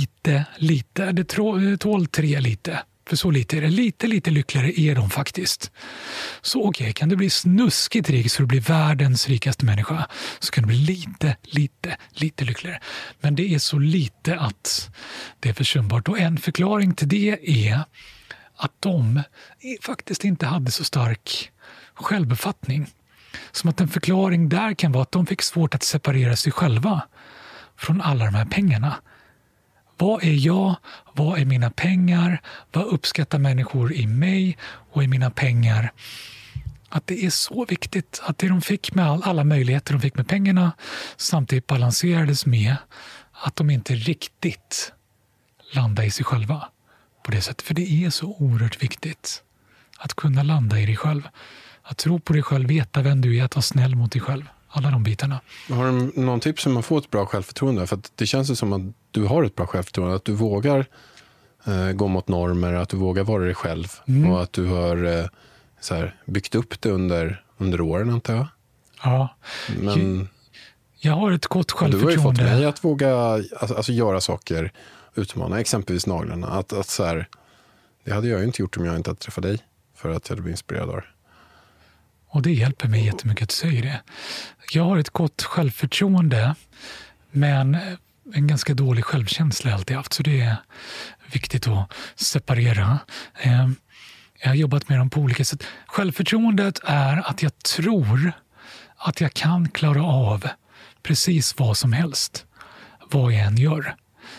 det tål 3 lite. För så lite är det. Lite lyckligare är de faktiskt. Så okej, kan du bli snuskigt rik så du blir världens rikaste människa, så kan du bli lite lyckligare. Men det är så lite att det är försumbart. Och en förklaring till det är att de faktiskt inte hade så stark självuppfattning. Som att en förklaring där kan vara att de fick svårt att separera sig själva från alla de här pengarna. Vad är jag? Vad är mina pengar? Vad uppskattar människor i mig och i mina pengar? Att det är så viktigt att det de fick med alla möjligheter de fick med pengarna samtidigt balanserades med att de inte riktigt landade i sig själva på det sättet. För det är så oerhört viktigt att kunna landa i dig själv. Att tro på dig själv, veta vem du är, att vara snäll mot dig själv. Alla de bitarna. Har du någon tips om man får ett bra självförtroende? För att det känns ju som att du har ett bra självförtroende. Att du vågar gå mot normer, att du vågar vara dig själv. Och att du har byggt upp det under åren, antar jag. Ja. Men jag har ett gott självförtroende. Du har ju fått mig att våga alltså göra saker, utmana. Exempelvis naglarna. Att så här, det hade jag ju inte gjort om jag inte hade träffat dig. För att jag hade blivit inspirerad av det. Och det hjälper mig jättemycket att säga det. Jag har ett gott självförtroende, men en ganska dålig självkänsla har jag alltid haft. Så det är viktigt att separera. Jag har jobbat med dem på olika sätt. Självförtroendet är att jag tror att jag kan klara av precis vad som helst. Vad jag än gör.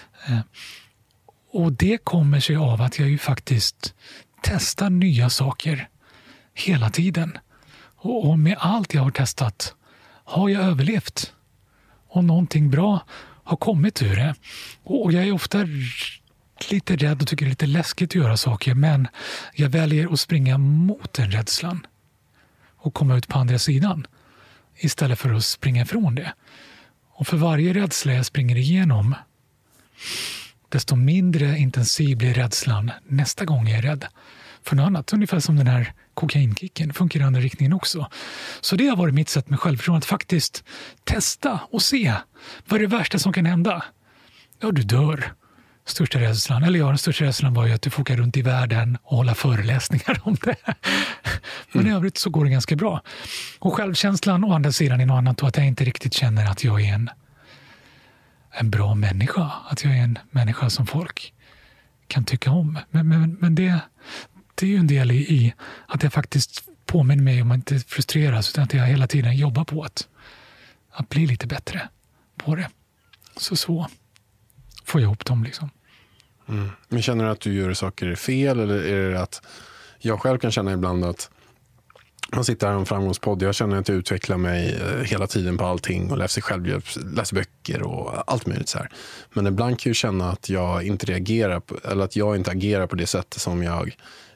Och det kommer sig av att jag ju faktiskt testar nya saker hela tiden. Och med allt jag har testat har jag överlevt. Och någonting bra har kommit ur det. Och jag är ofta lite rädd och tycker det är lite läskigt att göra saker. Men jag väljer att springa mot den rädslan. Och komma ut på andra sidan. Istället för att springa ifrån det. Och för varje rädsla jag springer igenom, desto mindre intensiv blir rädslan nästa gång jag är rädd. För något annat, ungefär som den här kokainkicken, funkar i andra riktningen också. Så det har varit mitt sätt med självförtroende, att faktiskt testa och se vad är det värsta som kan hända. Ja, du dör. Största rädslan, den största rädslan var ju att du får åka runt i världen och hålla föreläsningar om det. Men i övrigt så går det ganska bra. Och självkänslan å andra sidan är något annat, och att jag inte riktigt känner att jag är en bra människa. Att jag är en människa som folk kan tycka om. Men det är ju en del i att jag faktiskt påminner mig om att inte frustreras, utan att jag hela tiden jobbar på att bli lite bättre på det. Så får jag ihop dem liksom. Men känner du att du gör saker fel, eller är det att jag själv kan känna ibland att man sitter här i en framgångspodd, jag känner att jag utvecklar mig hela tiden på allting och läser självhjälp, läser böcker och allt möjligt så här. Men ibland kan jag känna att jag inte reagerar på, eller att jag inte agerar på det sättet som jag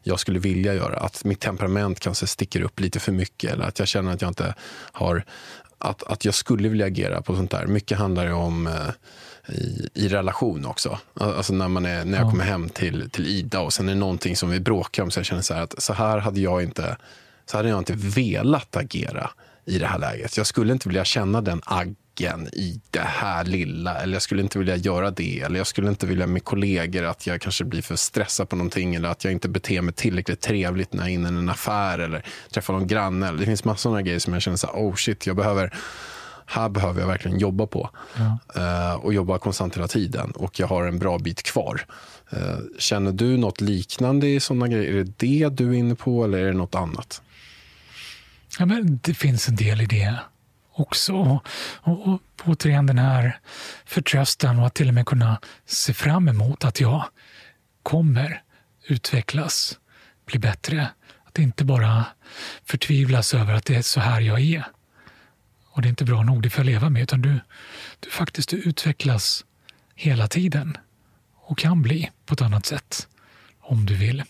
jag skulle vilja göra. Att mitt temperament kanske sticker upp lite för mycket, eller att jag känner att jag inte har... Att jag skulle vilja agera på sånt där. Mycket handlar ju om i relation också. Alltså när jag kommer hem till Ida och sen är det någonting som vi bråkar om, så jag känner så här att så hade jag inte velat agera i det här läget. Jag skulle inte vilja känna den aggen i det här lilla, eller jag skulle inte vilja göra det, eller jag skulle inte vilja med kollegor att jag kanske blir för stressad på någonting, eller att jag inte beter mig tillräckligt trevligt när jag är inne i en affär eller träffar någon granne. Det finns massor av grejer som jag känner så här, oh shit, här behöver jag verkligen jobba på. Och jobba konstant hela tiden, och jag har en bra bit kvar. Känner du något liknande i sådana grejer? Är det du är inne på, eller är det något annat? Ja, men det finns en del i det också. Och återigen den här förtröstan, och att till och med kunna se fram emot att jag kommer utvecklas, bli bättre. Att inte bara förtvivlas över att det är så här jag är. Och det är inte bra nog, det får jag leva med, utan du faktiskt utvecklas hela tiden. Och kan bli på ett annat sätt om du vill.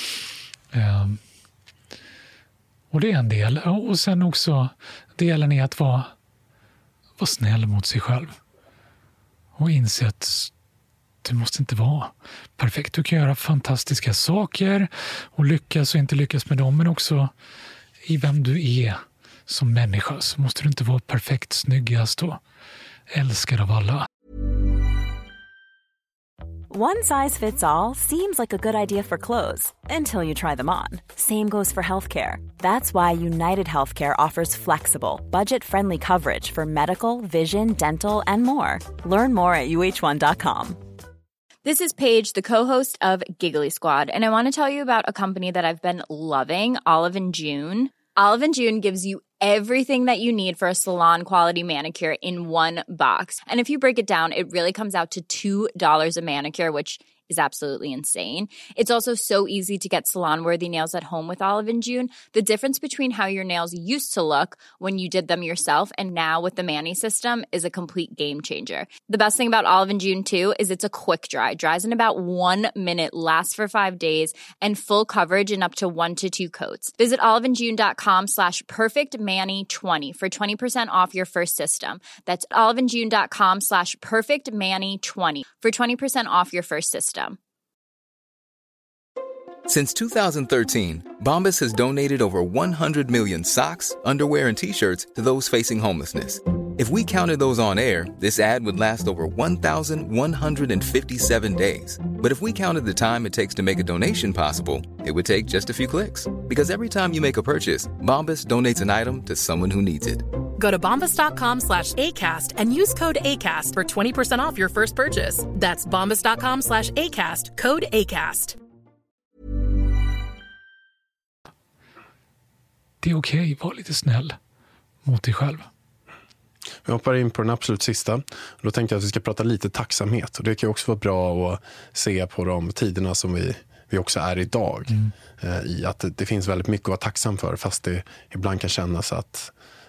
Och det är en del. Och sen också delen är att vara snäll mot sig själv. Och inse att du måste inte vara perfekt. Du kan göra fantastiska saker och lyckas och inte lyckas med dem. Men också i vem du är som människa så måste du inte vara perfekt, snyggast och älskad av alla. One size fits all seems like a good idea for clothes until you try them on. Same goes for healthcare. That's why United Healthcare offers flexible, budget-friendly coverage for medical, vision, dental, and more. Learn more at uh1.com. This is Paige, the co-host of Giggly Squad, and I want to tell you about a company that I've been loving, Olive & June. Olive & June gives you everything that you need for a salon-quality manicure in one box. And if you break it down, it really comes out to $2 a manicure, which is absolutely insane. It's also so easy to get salon-worthy nails at home with Olive & June. The difference between how your nails used to look when you did them yourself and now with the Mani system is a complete game changer. The best thing about Olive & June, too, is it's a quick dry. Dries in about 1 minute, lasts for 5 days, and full coverage in up to 1 to 2 coats. Visit oliveandjune.com/perfectmani20 for 20% off your first system. That's oliveandjune.com/perfectmani20 for 20% off your first system. Since 2013, Bombas has donated over 100 million socks, underwear, and T-shirts to those facing homelessness. If we counted those on air, this ad would last over 1,157 days. But if we counted the time it takes to make a donation possible, it would take just a few clicks. Because every time you make a purchase, Bombas donates an item to someone who needs it. Go to bombas.com/ACAST and use code ACAST for 20% off your first purchase. That's bombas.com/ACAST, code ACAST. Det är okej, var lite snäll mot dig själv. Vi hoppar in på den absolut sista. Då tänkte jag att vi ska prata lite tacksamhet. Och det kan också vara bra att se på de tiderna som vi också är idag. I att det finns väldigt mycket att vara tacksam för, fast det ibland kan kännas att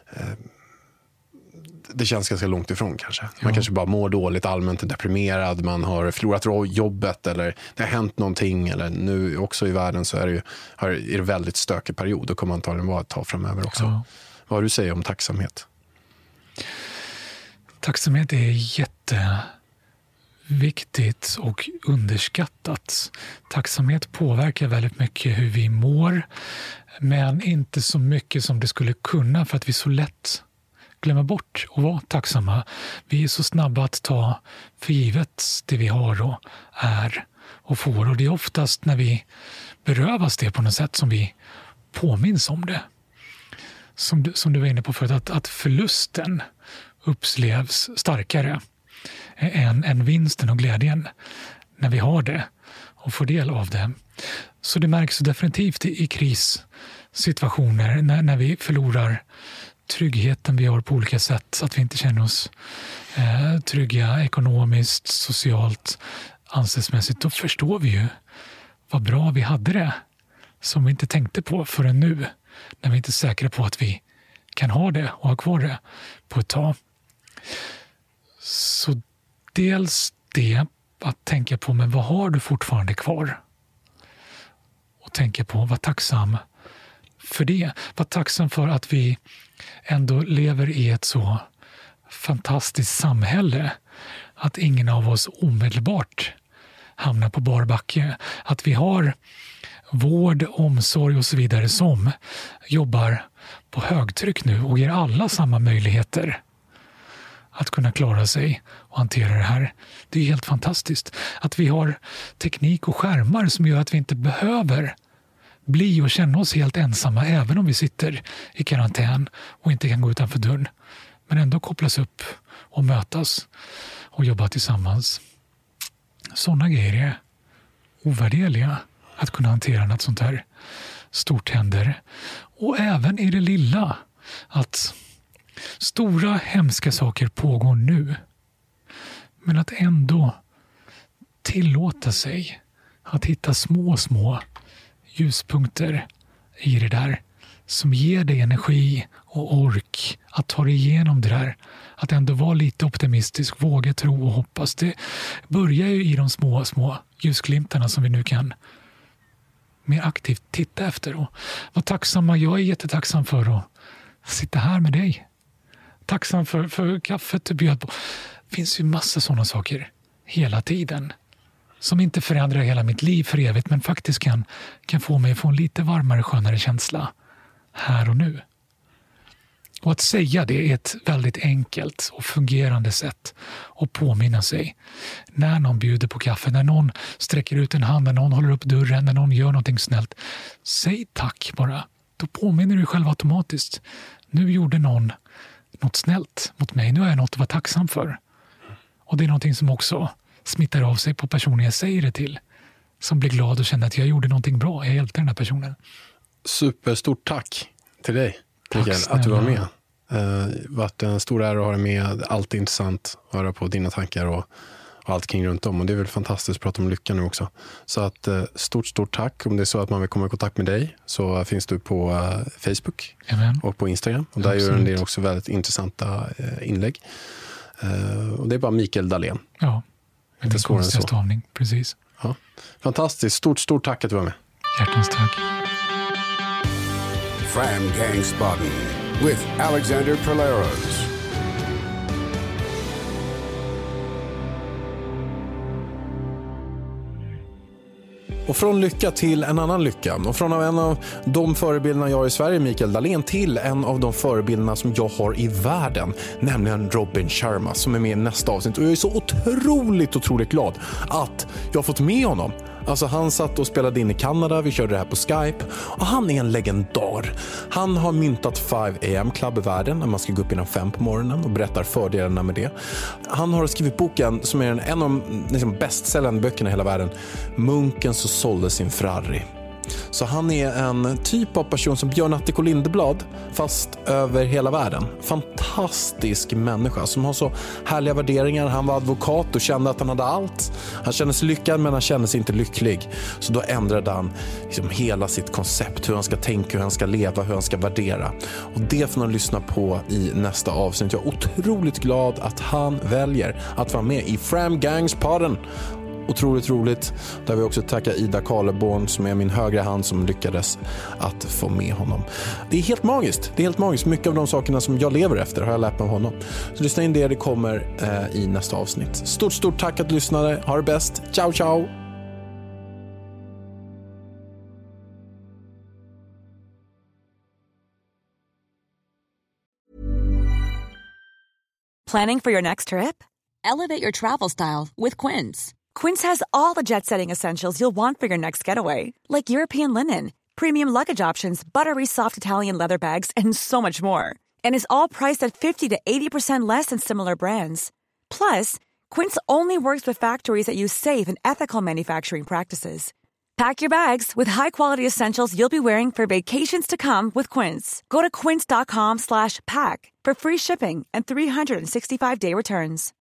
det känns ganska långt ifrån kanske. Man kanske bara mår dåligt, allmänt deprimerad, man har förlorat jobbet, eller det har hänt någonting, eller nu också i världen så är det väldigt stökig period och kommer antagligen vara ett tag framöver också. Vad har du säger om tacksamhet? Tacksamhet är jätteviktigt och underskattat. Tacksamhet påverkar väldigt mycket hur vi mår, men inte så mycket som det skulle kunna, för att vi så lätt glömmer bort att vara tacksamma. Vi är så snabba att ta för givet det vi har och är och får. Och det är oftast när vi berövas det på något sätt som vi påminns om det. Som du var inne på förut, att förlusten upplevs starkare än vinsten och glädjen när vi har det och får del av det. Så det märks definitivt i krissituationer när vi förlorar tryggheten vi har på olika sätt, att vi inte känner oss trygga ekonomiskt, socialt, ansvarsmässigt. Då förstår vi ju vad bra vi hade det, som vi inte tänkte på förrän nu, när vi inte är säkra på att vi kan ha det och ha kvar det på ett tag. Så dels det att tänka på, men vad har du fortfarande kvar? Och tänka på. Var tacksam för det. Var tacksam för att vi ändå lever i ett så fantastiskt samhälle att ingen av oss omedelbart hamnar på bar backe. Att vi har vård, omsorg och så vidare som jobbar på högtryck nu och ger alla samma möjligheter att kunna klara sig och hantera det här. Det är helt fantastiskt. Att vi har teknik och skärmar som gör att vi inte behöver bli och känna oss helt ensamma även om vi sitter i karantän och inte kan gå utanför dörren. Men ändå kopplas upp och mötas och jobba tillsammans. Sådana grejer är ovärderliga att kunna hantera något sånt här stort händer. Och även i det lilla att stora hemska saker pågår nu. Men att ändå tillåta sig att hitta små ljuspunkter i det där som ger dig energi och ork att ta dig igenom det där. Att ändå vara lite optimistisk, våga tro och hoppas. Det börjar ju i de små ljusglimtarna som vi nu kan mer aktivt titta efter. Och vara tacksamma. Jag är jättetacksam för att sitta här med dig. Tacksam för kaffet du bjöd på. Det finns ju massa sådana saker hela tiden som inte förändrar hela mitt liv för evigt men faktiskt kan få mig att få en lite varmare, skönare känsla här och nu. Och att säga det är ett väldigt enkelt och fungerande sätt att påminna sig. När någon bjuder på kaffe, när någon sträcker ut en hand, när någon håller upp dörren, när någon gör någonting snällt. Säg tack bara. Då påminner du dig själv automatiskt. Nu gjorde någon något snällt mot mig. Nu har jag något att vara tacksam för. Och det är någonting som också smittar av sig på personen jag säger det till. Som blir glad och känner att jag gjorde någonting bra. Jag hjälpte den här personen. Superstort tack till dig, Mikael, att du var med. Varit en stor ära att ha dig med. Alltid intressant att höra på dina tankar och allt kring runt om. Och det är väl fantastiskt att prata om lycka nu också. Så att stort tack. Om det är så att man vill komma i kontakt med dig så finns du på Facebook. Amen. Och på Instagram. Och där gör en del också väldigt intressanta inlägg. Och det är bara Mikael Dahlén. Ja, inte konstiga stavning, precis. Ja. Fantastiskt. Stort tack att du var med. Hjärtans tack. Framgangsbaden with Alexander Polaros. Och från lycka till en annan lycka. Och från en av de förebilderna jag har i Sverige, Mikael Dahlén, till en av de förebilderna som jag har i världen. Nämligen Robin Sharma som är med i nästa avsnitt. Och jag är så otroligt glad att jag har fått med honom. Alltså han satt och spelade in i Kanada, vi körde det här på Skype. Och han är en legendar. Han har myntat 5 AM Club i världen när man ska gå upp innan 5 på morgonen och berättar fördelarna med det. Han har skrivit boken som är en av de bästsäljande böckerna i hela världen. Munken som sålde sin Ferrari. Så han är en typ av person som Björn Attic Lindeblad fast över hela världen. Fantastisk människa som har så härliga värderingar. Han var advokat och kände att han hade allt. Han kände sig lyckad men han kände sig inte lycklig. Så då ändrade han liksom hela sitt koncept. Hur han ska tänka, hur han ska leva, hur han ska värdera. Och det får man lyssna på i nästa avsnitt. Jag är otroligt glad att han väljer att vara med i Framgangspodden. Otroligt roligt. Där vi också tackar Ida Karleborn som är min högra hand som lyckades att få med honom. Det är helt magiskt. Det är helt magiskt. Mycket av de sakerna som jag lever efter har jag lärt mig av honom. Så lyssna in det kommer i nästa avsnitt. Stort tack att du lyssnade. Ha det bäst. Ciao. Planning for your next trip? Elevate your travel style with Quince. Quince has all the jet-setting essentials you'll want for your next getaway, like European linen, premium luggage options, buttery soft Italian leather bags, and so much more. And is all priced at 50 to 80% less than similar brands. Plus, Quince only works with factories that use safe and ethical manufacturing practices. Pack your bags with high-quality essentials you'll be wearing for vacations to come with Quince. Go to quince.com/pack for free shipping and 365-day returns.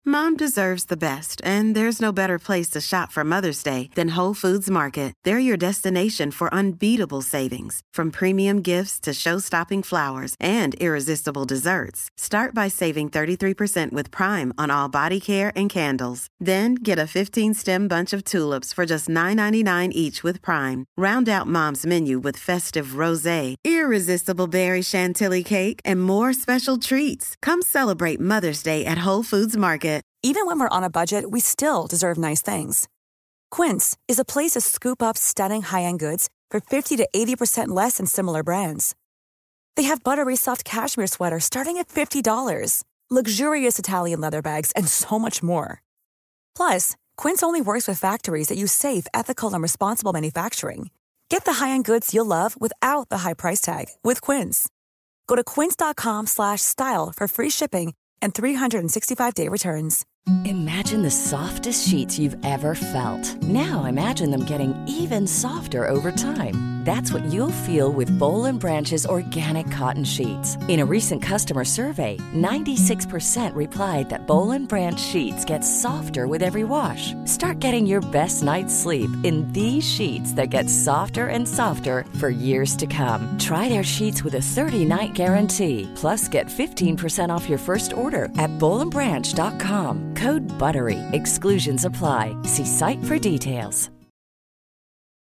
Mom deserves the best, and there's no better place to shop for Mother's Day than Whole Foods Market. They're your destination for unbeatable savings, from premium gifts to show-stopping flowers and irresistible desserts. Start by saving 33% with Prime on all body care and candles. Then get a 15-stem bunch of tulips for just $9.99 each with Prime. Round out Mom's menu with festive rosé, irresistible berry chantilly cake, and more special treats. Come celebrate Mother's Day at Whole Foods Market. Even when we're on a budget, we still deserve nice things. Quince is a place to scoop up stunning high-end goods for 50 to 80% less than similar brands. They have buttery soft cashmere sweaters starting at $50, luxurious Italian leather bags, and so much more. Plus, Quince only works with factories that use safe, ethical, and responsible manufacturing. Get the high-end goods you'll love without the high price tag with Quince. Go to quince.com/style for free shipping and 365-day returns. Imagine the softest sheets you've ever felt. Now imagine them getting even softer over time. That's what you'll feel with Boll & Branch's organic cotton sheets. In a recent customer survey, 96% replied that Boll & Branch sheets get softer with every wash. Start getting your best night's sleep in these sheets that get softer and softer for years to come. Try their sheets with a 30-night guarantee. Plus, get 15% off your first order at bollandbranch.com. Code BUTTERY. Exclusions apply. See site for details.